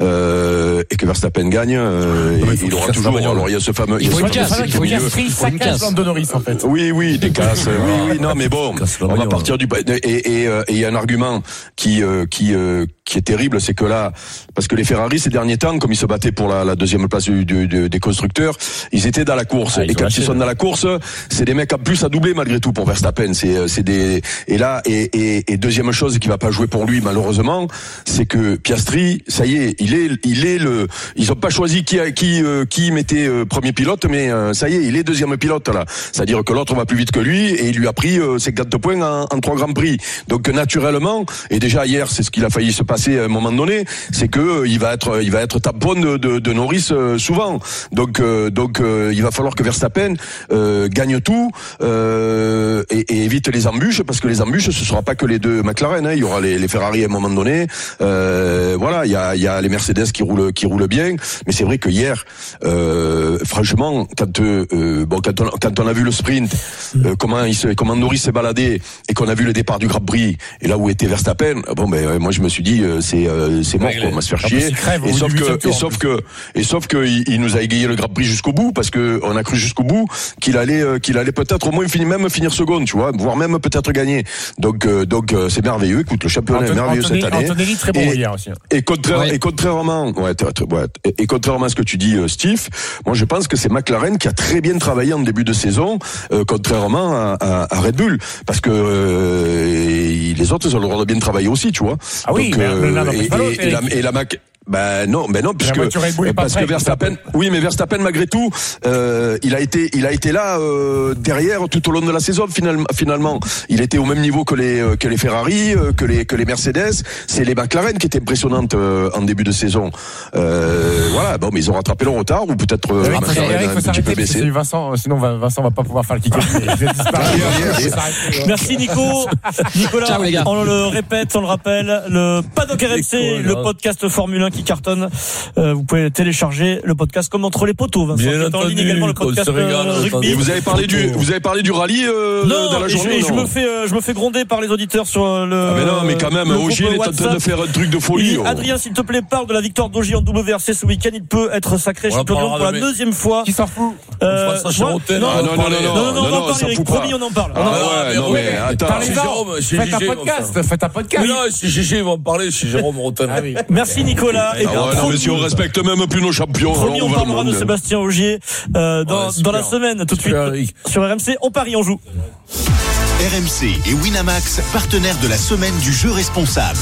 euh, et que Verstappen gagne. Euh, non, il, il aura toujours. Alors il y a ce fameux. Il faut une casse. Il faut une casse. Lando Norris en fait. Oui, oui, des casses. Oui, oui, non, mais bon, on va partir du. Et et et il y a un argument qui qui qui est terrible, c'est que là, parce que les Ferrari ces derniers temps, comme ils se battaient pour la, la deuxième place du, du, du, des constructeurs, ils étaient dans la course. Ah, et quand ils sont dans la course, c'est des mecs en plus à doubler malgré tout pour Verstappen. C'est, c'est des et là et, et, et deuxième chose qui va pas jouer pour lui malheureusement, c'est que Piastri, ça y est, il est il est le. Ils ont pas choisi qui qui euh, qui mettait euh, premier pilote, mais euh, ça y est, il est deuxième pilote là. C'est-à-dire que l'autre va plus vite que lui et il lui a pris euh, cinquante points en, en trois grands prix. Donc naturellement, et déjà hier, c'est ce qu'il a failli se passer à un moment donné, c'est que euh, il va être il va être tampon de, de, de Norris euh, souvent. Donc euh, donc euh, il va falloir que Verstappen euh, gagne tout euh, et, et évite les embûches, parce que les embûches ce sera pas que les deux McLaren, hein. Il y aura les, les Ferrari à un moment donné. Euh, voilà, il y a il y a les Mercedes qui roulent qui roulent bien, mais c'est vrai que hier, euh, franchement, quand euh, bon quand on, quand on a vu le sprint, euh, comment il se, comment Norris s'est baladé et qu'on a vu le départ du Grand Prix et là où était Verstappen, bon ben moi je me suis dit euh, c'est euh, c'est mort, quoi, on va se faire chier. Et sauf que et sauf que et sauf que il, il nous a égayé le Grand Prix jusqu'au bout, parce que on a cru jusqu'au bout qu'il allait euh, qu'il allait peut-être au moins finir même finir seconde, tu vois, voire même peut-être gagner. Donc euh, donc euh, c'est merveilleux. Écoute, le championnat Anthony, est merveilleux Anthony, cette année. Anthony, très bon et, hier aussi. Et, contraire, ouais. et contrairement ouais, ouais, et, et contrairement à ce que tu dis, Steve, moi je pense que c'est McLaren qui a très bien travaillé en début de saison, euh, contrairement à, à, à Red Bull, parce que euh, les autres ils ont le droit de bien travailler aussi, tu vois. Ah oui, donc, mais, euh, mais et, et, et, la, et la Mac. Ben non, ben non, puisque parce que Verstappen, oui, mais Verstappen malgré tout, euh, il a été, il a été là euh, derrière tout au long de la saison. Finalement, finalement, il était au même niveau que les que les Ferrari, euh, que les que les Mercedes. C'est les McLaren qui étaient impressionnantes euh, en début de saison. Euh, voilà, bon, mais ils ont rattrapé le retard ou peut-être euh, Eric, McLaren Eric, un petit peu baissé. Vincent, sinon Vincent va pas pouvoir faire le kick. Merci Nico, Nicolas. Ciao, les gars. On le répète, on le rappelle, le Paddock R M C, le podcast Formule un qui cartonne. Euh, vous pouvez télécharger le podcast comme entre les poteaux. Vincent, bien entendu, en ligne également le podcast régale, euh, rugby. Et vous avez parlé du, vous avez parlé du rallye euh, non, dans la journée. Et je, et je me fais, euh, je me fais gronder par les auditeurs sur le. Ah mais non, mais quand même, Ogier est en train de faire un truc de folie. Oh. Adrien, s'il te plaît, parle de la victoire d'Ogier en W R C ce week-end. Il peut être sacré champion du monde pour la deuxième fois. Qui s'en fout? Euh, on moi, non, non, non, non, non, non, non, non, on en parle, Eric, promis, on en parle. Ah, ouais, non, mais attends. Parlez-en. Faites un podcast. Faites un podcast. Oui, non, c'est Gégé, ils vont en parler, c'est Jérôme Rotten. Ah oui. Merci Nicolas. Ah ouais, non, mais si on respecte même plus nos champions. Promis, on parlera de Sébastien Ogier euh, dans, ouais, dans la semaine, tout de suite. Sur R M C, on parie, on joue. R M C et Winamax, partenaires de la semaine du jeu responsable.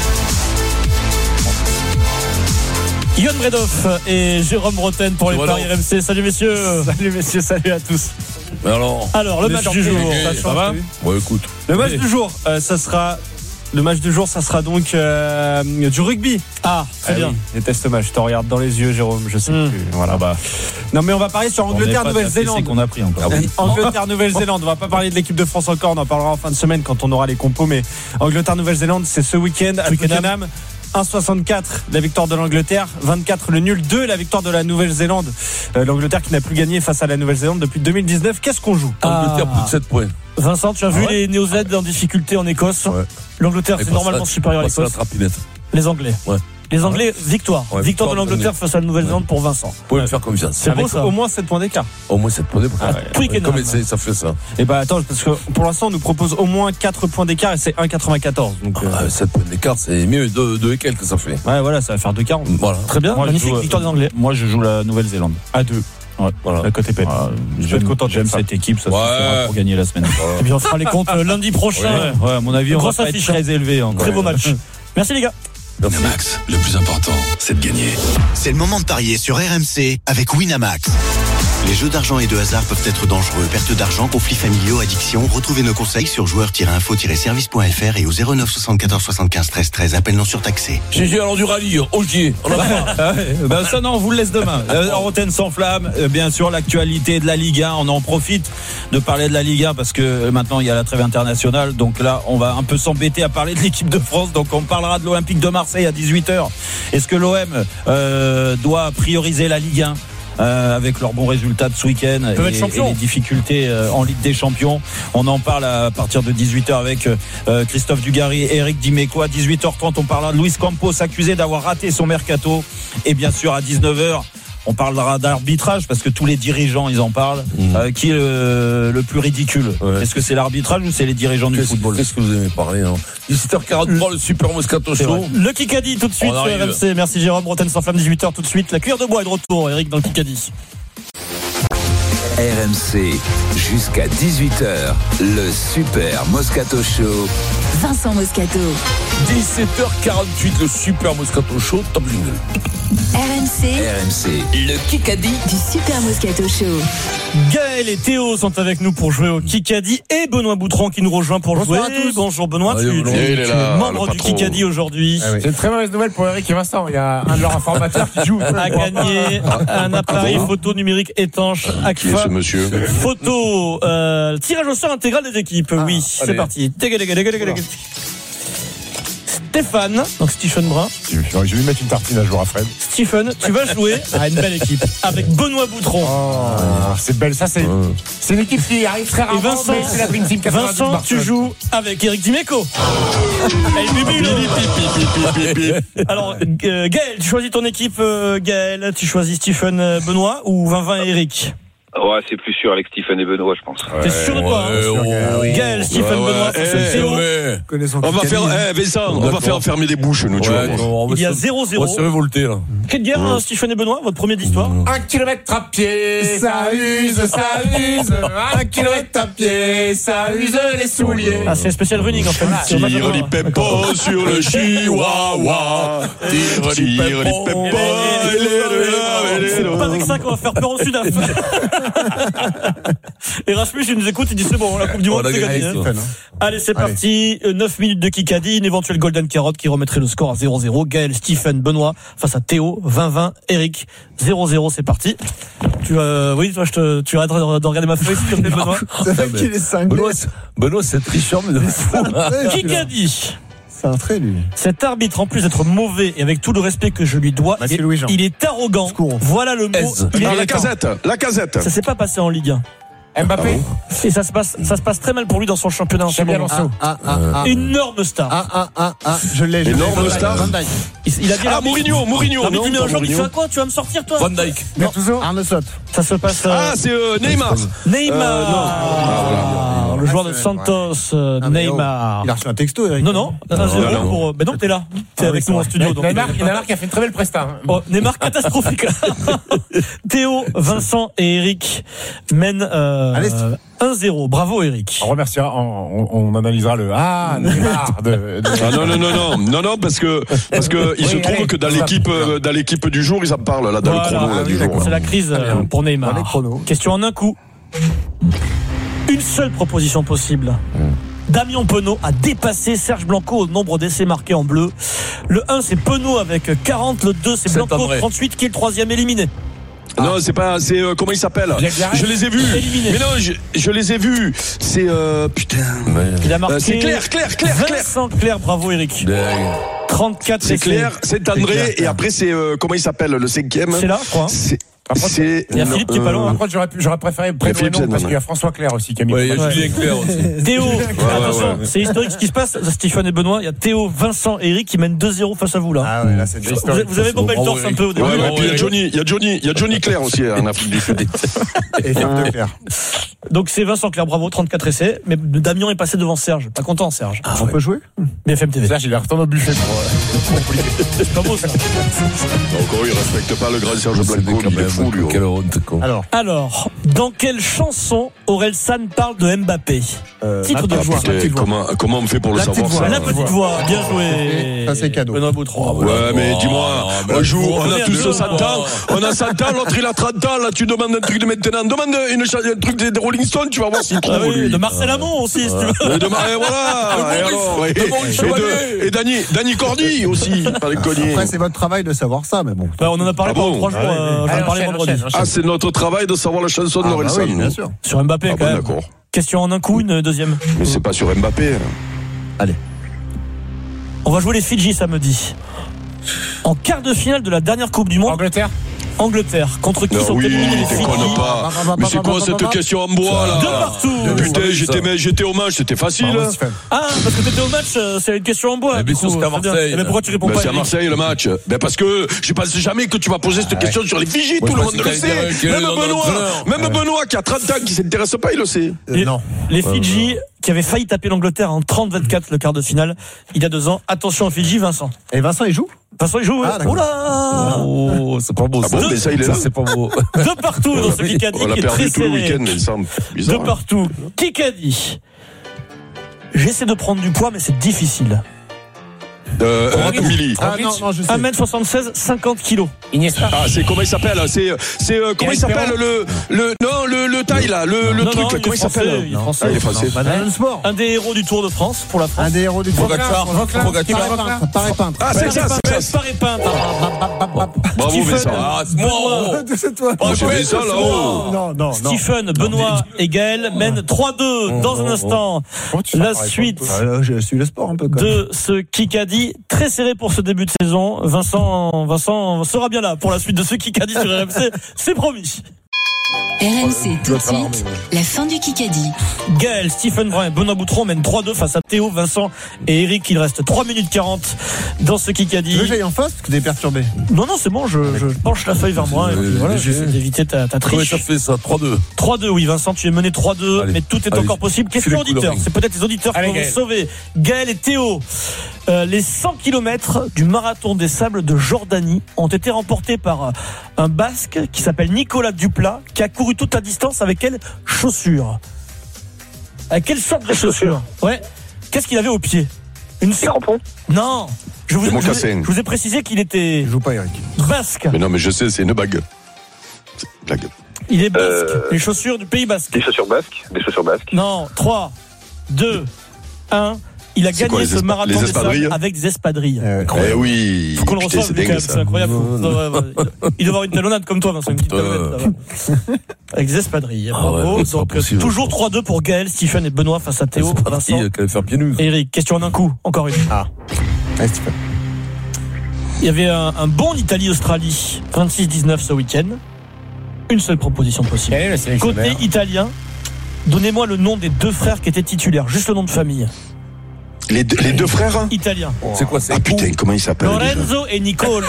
Yoann Bredoff et Jérôme Rotten pour les voilà. paris R M C. Salut messieurs. Salut messieurs, salut à tous. Alors, Alors le match du jour, ça, ça va? Ouais, écoute. Le match du jour, euh, ça sera Le match du jour, ça sera donc euh, du rugby. Ah, très ah bien. Oui. Déteste ce match. Je te regarde dans les yeux, Jérôme. Je sais mmh. plus. Voilà. Bah. Non, mais on va parler sur Angleterre-Nouvelle-Zélande. qu'on a pris encore. Angleterre-Nouvelle-Zélande. On va pas parler de l'équipe de France encore. On en parlera en fin de semaine quand on aura les compos. Mais Angleterre-Nouvelle-Zélande, c'est ce week-end à Twickenham. un virgule soixante-quatre la victoire de l'Angleterre, vingt-quatre le nul, deux la victoire de la Nouvelle-Zélande. Euh, L'Angleterre qui n'a plus gagné face à la Nouvelle-Zélande depuis deux mille dix-neuf. Qu'est-ce qu'on joue? Angleterre ah. plus de sept points. Vincent, tu as ah vu ouais. les Néo-Z en difficulté en Écosse. Ouais. L'Angleterre, c'est normalement supérieur à l'Écosse. Les Anglais. Ouais. Les Anglais, ouais. victoire. Ouais, victoire. Victoire de l'Angleterre face à la Nouvelle-Zélande ouais. pour Vincent. Vous pouvez me faire confiance. C'est beau ça. Au moins sept points d'écart. Au moins sept points d'écart. Ah, ouais. Comment ça fait ça? Et bah attends, parce que pour l'instant, on nous propose au moins quatre points d'écart et c'est un virgule quatre-vingt-quatorze. Donc ah, euh... sept points d'écart, c'est mieux. deux et quelques ça fait. Ouais, voilà, ça va faire deux virgule quarante. Voilà. Très bien. Moi, magnifique joue, victoire des Anglais. Moi, je joue la Nouvelle-Zélande. À deux. Ouais, voilà. La côté pète. Ah, j'aime j'aime cette équipe, ça ouais. suffira pour gagner la semaine. Et bien on fera les comptes lundi prochain. Ouais, ouais, à mon avis, on va pas être très élevé encore. Très beau match. Merci les gars. Winamax, le plus important, c'est de gagner. C'est le moment de parier sur R M C avec Winamax. Les jeux d'argent et de hasard peuvent être dangereux. Perte d'argent, conflits familiaux, addiction. Retrouvez nos conseils sur joueurs tiret info tiret service point f r et au zéro neuf soixante-quatorze soixante-quinze treize treize. Appel non surtaxé. G G alors du rallye, Ogier. On a ben ça non, on vous le laisse demain. Euh, Rotten sans flamme. Euh, bien sûr, l'actualité de la Ligue un. On en profite de parler de la Ligue un parce que maintenant il y a la trêve internationale. Donc là, on va un peu s'embêter à parler de l'équipe de France. Donc on parlera de l'Olympique de Marseille à dix-huit heures. Est-ce que l'O M euh, doit prioriser la Ligue un? Euh, avec leurs bons résultats de ce week-end et, et les difficultés euh, en Ligue des Champions. On en parle à partir de dix-huit heures avec euh, Christophe Dugarry et Eric Dimeco. À dix-huit heures trente, on parlera de Luis Campos accusé d'avoir raté son mercato. Et bien sûr, à dix-neuf heures, on parlera d'arbitrage parce que tous les dirigeants ils en parlent. Mmh. Euh, qui est le, le plus ridicule? Ouais. Est-ce que c'est l'arbitrage ou c'est les dirigeants du football? Qu'est-ce que vous aimez parler, non? dix-sept heures quarante-trois, le Super Moscato Show. Le Kikadi tout de suite sur R M C. Merci Jérôme. Bretagne sans flamme, dix-huit heures tout de suite. La cuillère de bois est de retour. Eric dans le Kikadi. R M C, jusqu'à dix-huit heures, le Super Moscato Show. Vincent Moscato. dix-sept heures quarante-huit, le Super Moscato Show, top jingle. R M C. R M C, le Kikadi du Super Moscato Show. Gaël et Théo sont avec nous pour jouer au Kikadi et Benoît Boutron qui nous rejoint pour Bonsoir jouer. à tous. Bonjour Benoît, Ah, tu, oui, tu, il tu est es là, membre le du patron. Kikadi aujourd'hui. Ah oui. C'est une très mauvaise nouvelle pour Eric et Vincent. Il y a un de leurs informateurs qui joue. A gagné un appareil Ah bon photo numérique étanche A C F A. Qui est ce monsieur? Photo, euh, tirage au sort intégral des équipes. Ah, oui, c'est allez. parti. Déga, déga, déga, déga, déga. Stéphane, donc Stephen Brun. Je vais lui mettre une tartine à jour à Fred. Stephen, tu vas jouer à une belle équipe avec Benoît Boutron. Oh, c'est belle, ça c'est. C'est une équipe qui arrive très Et rarement. Vincent, mais c'est la Dream Team quatre-vingt-douze Vincent, Barcelone. tu joues avec Eric Dimeco. El Bubulo. Alors, euh, Gaël, tu choisis ton équipe, euh, Gaël. Tu choisis Stephen euh, Benoît ou vingt vingt et Eric? Ouais, c'est plus sûr avec Stephen et Benoît, je pense. T'es sûr de toi, ouais, hein ouais, Gaël, Stephen, ouais, Benoît, ouais, c'est Théo. ouais. On va faire, eh, Vincent, on va faire fermer les bouches, nous, tu vois. Ouais, non, on va Il y a se- zéro zéro. On va se révolter, là. Quelle guerre, hein, Stephen et Benoît, votre premier d'histoire? Un kilomètre à pied, ça use, ça use. Un kilomètre à pied, ça use les souliers. Ah, c'est spécial running en fait. C'est hommage à Tire les Benoît. pépos sur le chihuahua. Tire, tire les pépos. C'est pas avec ça qu'on va faire peur au Sudaf. Erasmus, il nous écoute, il dit c'est bon, la Coupe du Monde, c'est gagné. Hein. Allez, c'est Allez. parti. neuf minutes de Kikadi, une éventuelle Golden Carotte qui remettrait le score à zéro zéro. Gaël, Stephen, Benoît face à Théo, vingt vingt, Eric, zéro zéro, c'est parti. Tu euh, oui, toi, je te, tu arrêteras de, de regarder ma feuille, s'il te plaît, Benoît. C'est vrai qu'il est cinglé. Benoît, c'est- Benoît, c'est tricheur, mais de fou. Kikadi. C'est un trait, lui. Cet arbitre, en plus d'être mauvais et avec tout le respect que je lui dois, Mathieu il, Louis-Jean. il est arrogant. Secours. Voilà le mot. Aise. Il est Ah, la irritant. casette, la casette. Ça s'est pas passé en Ligue un. Mbappé. Et ça se passe, ça se passe très mal pour lui dans son championnat en ce Xabi moment. Alonso. Ah, ah, ah. Énorme star. Ah, ah, ah, ah. Je l'ai. je l'ai. Énorme Van star. Dyke. Il, il a dit Ah, Mourinho, Mourinho. Ah, mais non, dis-moi pas un jour, il Mourinho. fait quoi? Tu vas me sortir, toi? Van Dyke. Gattuso. Arne Slot. Ça se passe. euh, Ah, c'est euh, Neymar. Neymar. Euh, non. Ah, le joueur de Santos, euh, Ah, mais oh, Neymar. Il a reçu un texto, Eric. Non, non, un zéro non. pour. Mais non, t'es là. T'es Ah, avec oui, nous en c'est studio. donc- Neymar, Neymar qui a fait une très belle presta. hein. Oh, Neymar catastrophique. Théo, Vincent et Eric mènent euh, Allez, un zéro. Bravo, Eric. On remerciera, on, on, on analysera le Ah, Neymar de, de- Ah non non non non non non parce que parce que il Oui, se trouve allez. que dans l'équipe euh, dans l'équipe du jour ils en parlent là dans Voilà. le chrono là, Ah du oui, jour. d'accord, c'est la crise euh, pour Neymar. Dans les chronos. Question en un coup. Une seule proposition possible. Damien Penaud a dépassé Serge Blanco au nombre d'essais marqués en bleu. Le un, c'est Penaud avec quarante. Le deux, c'est Blanco Saint-André. trente-huit qui est le troisième éliminé. Non, c'est pas c'est euh, comment il s'appelle? Jacques Garret. Je les ai vus. Éliminé. Mais non, je, je les ai vus. C'est euh, putain. Il a marqué. Euh, c'est Claire, Claire, Claire, Claire. Vincent Claire, bravo Eric. trente-quatre C'est essais. Claire, c'est C'est André Claire. et après c'est euh, comment il s'appelle le cinquième? C'est là, je crois. C'est Après, c'est il y a non, Philippe qui est pas loin. Par contre, j'aurais, pu- j'aurais préféré prénom et Philippe nom parce Zen, qu'il y a François Claire aussi qui a mis. Ouais, il y a Ouais. Julien Clerc aussi. Théo, attention, ouais. c'est historique ce qui se passe. Stephen et Benoît, il y a Théo, Vincent et Eric qui mènent deux zéro face à vous là. Ah ouais, là, c'est vous, avez- vous avez bombé le torse un peu au début. Ouais, ouais, puis il y a Johnny, il y a Johnny, il y a Johnny Claire aussi en Afrique du Sud. Et Philippe de Claire. Donc c'est Vincent Claire, bravo, trente-quatre essais. Mais Damien est passé devant Serge. Pas content, Serge. On peut jouer? B F M T V. Serge, il est retourné au buffet pour. euh, C'est pas beau ça. Encore, il respecte pas le grand Serge Blanco, il est fou lui. Quelle honte, con. Alors, Alors, dans quelle chanson Aurel San parle de Mbappé? euh, Titre de la joueur. petite- la petite voix. Comment comment on fait pour le La petite savoir voix. ça? La petite voix, bien joué. Ça, c'est cadeau. Benoît Boutron. Ouais, mais dis-moi, on joue, on a tous deux, soixante ans, on a cent ans, l'autre il a trente ans, là tu demandes un truc de maintenant, demande une, cha- un truc des, des Rolling Stones, tu vas voir s'il trouve Ah oui, lui. de Marcel Amont aussi, si tu veux. Et de Mar- et voilà, et alors, et, de Maurice et de- Chevalier. et Dany, Dany Cordy aussi, pas les cogner. Après, c'est votre travail de savoir ça, mais bon. Bah, on en a parlé Ah pendant bon trois jours. Ah oui, euh, oui. J'en ai Allez, parlé enchaîne, vendredi. enchaîne, enchaîne. Ah, c'est notre travail de savoir la chanson de Ah, bah Orelsan. oui, bien sûr. Sur Mbappé, Ah quand bon, même. d'accord. Question en un coup, une deuxième. Mais c'est pas sur Mbappé. Allez. On va jouer les Fidji samedi. En quart de finale de la dernière Coupe du Monde, Angleterre. Angleterre, contre qui non, sont oui, éliminés les Fidji. pas. Mais c'est quoi cette question en bois là? De partout. Putain, j'étais, j'étais au match, c'était facile. Ah, parce que t'étais au match, c'est une question en bois. Mais bien sûr, c'était à Marseille. Mais pourquoi tu réponds ben, pas? C'est à Marseille le match. Ben parce que je pense jamais que tu vas poser cette question sur les Fidji, tout le monde le sait. Même Benoît, même Benoît qui a trente ans, qui s'intéresse pas, il le sait. Non. Les Fidji qui avaient failli taper l'Angleterre en trente vingt-quatre le quart de finale il y a deux ans. Attention aux Fidji, Vincent. Et Vincent il joue? Vincent il joue, ouais. Ah, Oula oh, c'est pas beau. Ah bon, mais ça il est là. C'est pas beau. De partout dans ce Kikadi qui est très serré. Week-end, il semble bizarre. De partout. Kikadi. J'essaie de prendre du poids, mais c'est difficile. Euh, Milly. Ah, non, non, je sais. un mètre soixante-seize, cinquante kilos. Iniesta. Ah, c'est comment il s'appelle? C'est, c'est, euh, comment il s'appelle le, le, non, le, le taille là, le, le non, truc non, là, comment il s'appelle? Il est français. Ah, il est français. Un des héros du Tour de France pour la France. Un des héros du Tour de France. Paré peintre. Ah, c'est ça, c'est ça. Paré peintre. Bravo, Vincent. Ah, c'est moi. C'est toi. J'ai fait ça là-haut. Non, non, Stephen, Benoît et Gaël mènent trois deux dans un instant. La suite je suis le sport un peu. de ce Kikadi très serré pour ce début de saison. Vincent, Vincent sera bien là pour la suite de ce Kikadi sur R M C, c'est promis. R M C tout de suite, la fin du Kikadi. Gaël, Stephen Brun et Benoît Boutron mènent trois deux face à Théo, Vincent et Eric. Il reste trois minutes quarante dans ce Kikadi. Tu veux que j'aille en face parce que t'es perturbé? Non, non, c'est bon, je, je penche la feuille vers moi et puis voilà, j'essaie d'éviter ta, ta triche. Oui, ça fait ça, trois deux. trois deux, oui, Vincent, tu es mené trois deux, mais tout est allez, encore possible. Question auditeur, c'est peut-être les auditeurs qui vont vous sauver. Gaël et Théo, euh, les cent kilomètres du marathon des sables de Jordanie ont été remportés par un Basque qui s'appelle Nicolas Duplat, qui a couru toute la distance avec quelles chaussures? Avec quelle sorte de chaussures? Ouais. Qu'est-ce qu'il avait au pied? Une crampon? Non. Je vous, je, vous, je vous ai précisé qu'il était. Je joue pas, Eric. Basque. Mais non, mais je sais, c'est une bague. Blague. Il est basque. Euh... Les chaussures du pays basque. Des chaussures basques. Des chaussures basques. Non. trois, deux, un. Il a gagné quoi, ce marathon des sables avec des espadrilles. Euh, eh oui. Faut qu'on le reçoive, Lucas, c'est incroyable. Il doit avoir une talonnade comme toi, Vincent, une petite talonnade. Avec des espadrilles. Ah Bravo. ouais, donc, possible, toujours trois deux pour Gaël, Stephen et Benoît face à Théo. C'est parti, Vincent. qu'elle faire pieds nus. Eric, question en un coup. Encore une. Ah. Allez, Stephen. Il y avait un, un bon Italie-Australie, vingt-six dix-neuf ce week-end. Une seule proposition possible. Côté italien, donnez-moi le nom des deux frères qui étaient titulaires. Juste le nom de famille. Les deux, les deux frères italiens. C'est quoi, c'est Ah putain, comment ils s'appellent? Lorenzo et Nicolo.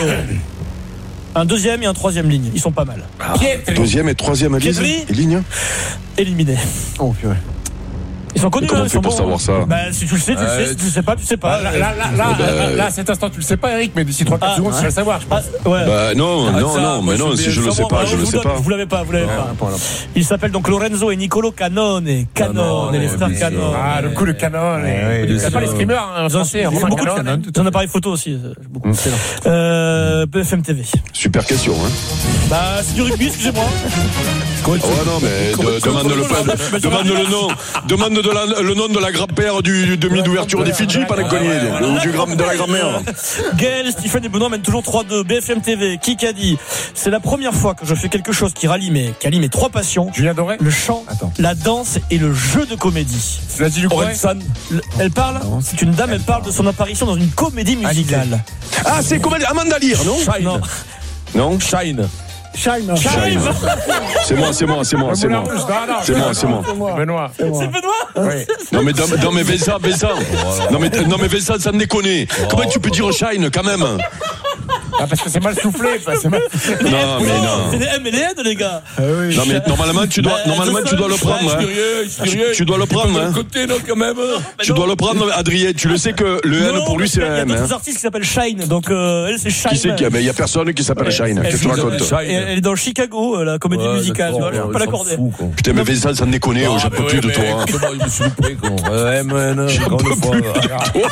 Un deuxième et un troisième ligne. Ils sont pas mal. Ah, deuxième et troisième ligne. Éliminé. Oh purée. Ils sont connus. Comment hein, on fait pour savoir ça? Bah, si tu le sais, tu le sais. Si tu le sais pas, tu le sais pas. Là, là, là, là, là, là, à cet instant, tu le sais pas, Eric, mais d'ici trois quatre secondes, tu vas le savoir, je pense. Ah, ouais. Bah non, Ah, non, ça, non, mais non, si je le sais pas, je le sais pas. Vous l'avez pas, vous l'avez pas. Il s'appelle donc Lorenzo et Nicolo Canone. Canone, les frères Canone. Ah, le coup, le Canone. C'est pas les streamers français. Beaucoup de Canone. T'en as parlé photo aussi. Beaucoup. Euh, B F M T V. Super question, hein. Bah, c'est du rugby, excusez-moi. Oh non, mais demande le demande le nom, demande le nom de la grand-père du demi d'ouverture des Fidji, pas déconner, ou du grand de la grand-mère. Gaël, Stephen et Benoît mènent toujours trois deux. B F M T V, Kikadi. C'est la première fois que je fais quelque chose qui rallie mes, qui allie mes trois passions. Julien Doré. Le chant, Attends. la danse et le jeu de comédie. Tu l'as dit, Orelsan. Elle parle, c'est une dame, elle parle de son apparition dans une comédie musicale. Ah, c'est comédie, Amanda Lear, non? Shine. Non. Non? Shine. Shine. Shine. C'est moi, c'est moi, c'est moi, c'est moi. C'est moi, c'est moi. Benoît. C'est Benoît? Oui. Non mais, non mais Vincent, Vincent. Non mais, non mais Vincent, ça me déconne. Comment tu peux dire Shine quand même? Ah, parce que c'est mal soufflé, c'est mal soufflé. Non, mais non. C'est des M et des N, les gars. Ah oui. Non, mais normalement, tu dois, normalement, tu dois le prendre, hein. Tu, tu dois le prendre, hein. Côté, non, quand même. Tu dois le prendre, Adrien. Tu le sais que le N pour lui, c'est un M, Il y a hein. d'autres artistes qui s'appellent Shine, donc, euh, elle, c'est Shine. Qui c'est qu'il y a? Mais il y a personne qui s'appelle Shine. Qu'est-ce que tu racontes? Elle est dans Chicago, la comédie musicale, tu vois, je peux pas l'accorder. Putain, mais Vincent, ça me déconne, j'en peux plus de toi. Je me suis loupé, quoi. M N, j'en peux plus de toi.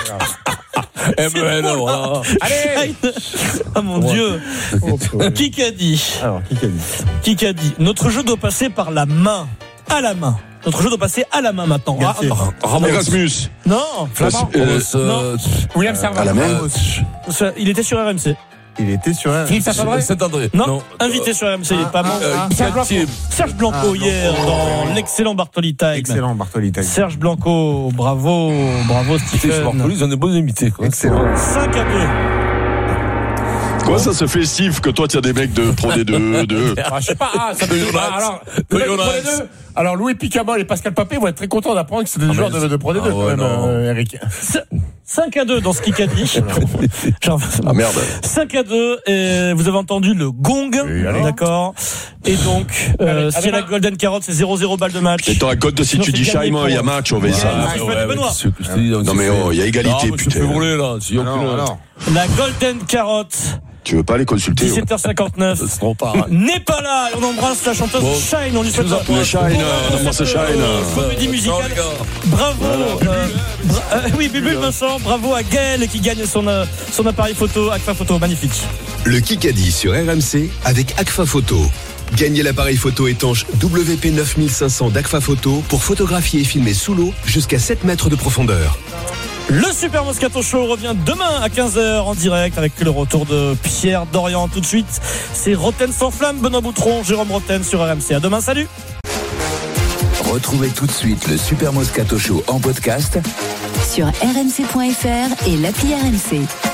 M N, voilà. Allez! Ah mon Dieu! Kikadi. Alors, Kikadi. Kikadi. Notre jeu doit passer par la main. À la main. Notre jeu doit passer à la main maintenant. Erasmus. Non. Flamand. Non. William Servat. À la main. Il était sur R M C. Il était sur un. Philippe Saint-André. Saint-André. Non, non. Invité sur R M C, il est pas membre. Ah, Serge Blanco, Serge Blanco ah, hier dans l'excellent Bartoli Time. Excellent Bartoli Time. Serge Blanco, bravo, bravo Stephen. Bartoli, ils ont des bons invités, quoi. Excellent. cinq à deux. Comment ça se fait, Steve, que toi, tu as des mecs de Pro D deux, de... Ah, je sais pas, ah, ça peut être, ah, alors, le mec de Pro D deux. Alors, Louis Picamol et Pascal Papé vont être très contents d'apprendre que c'est des ah, joueurs de, de Pro D deux, ah, quand ouais, même, euh, Eric. cinq à deux dans ce Kikadi. Ah merde. cinq à deux, et vous avez entendu le gong. Oui, d'accord. Et donc, euh, si la Golden Carotte, c'est zéro zéro balle de match. Et t'auras compte, si tu dis Chaim, il y a match, on va ça. Non, mais oh, il y a égalité, putain. La Golden Carotte. Tu veux pas aller consulter? dix-sept heures cinquante-neuf. N'est pas là. Et on embrasse la chanteuse bon. Shine. On lui souhaite le Shine. On embrasse Shine. Comédie musicale. Bravo. Euh, bra- euh, oui, Bubule Vincent. Bravo à Gaël qui gagne son, euh, son appareil photo. Agfa Photo. Magnifique. Le Kikadi sur R M C avec Agfa Photo. Gagnez l'appareil photo étanche W P neuf mille cinq cents d'Agfa Photo pour photographier et filmer sous l'eau jusqu'à sept mètres de profondeur. Le Super Moscato Show revient demain à quinze heures en direct avec le retour de Pierre Dorian. Tout de suite, c'est Roten sans flamme, Benoît Boutron, Jérôme Roten sur R M C. À demain, salut. Retrouvez tout de suite le Super Moscato Show en podcast sur r m c point f r et l'appli R M C.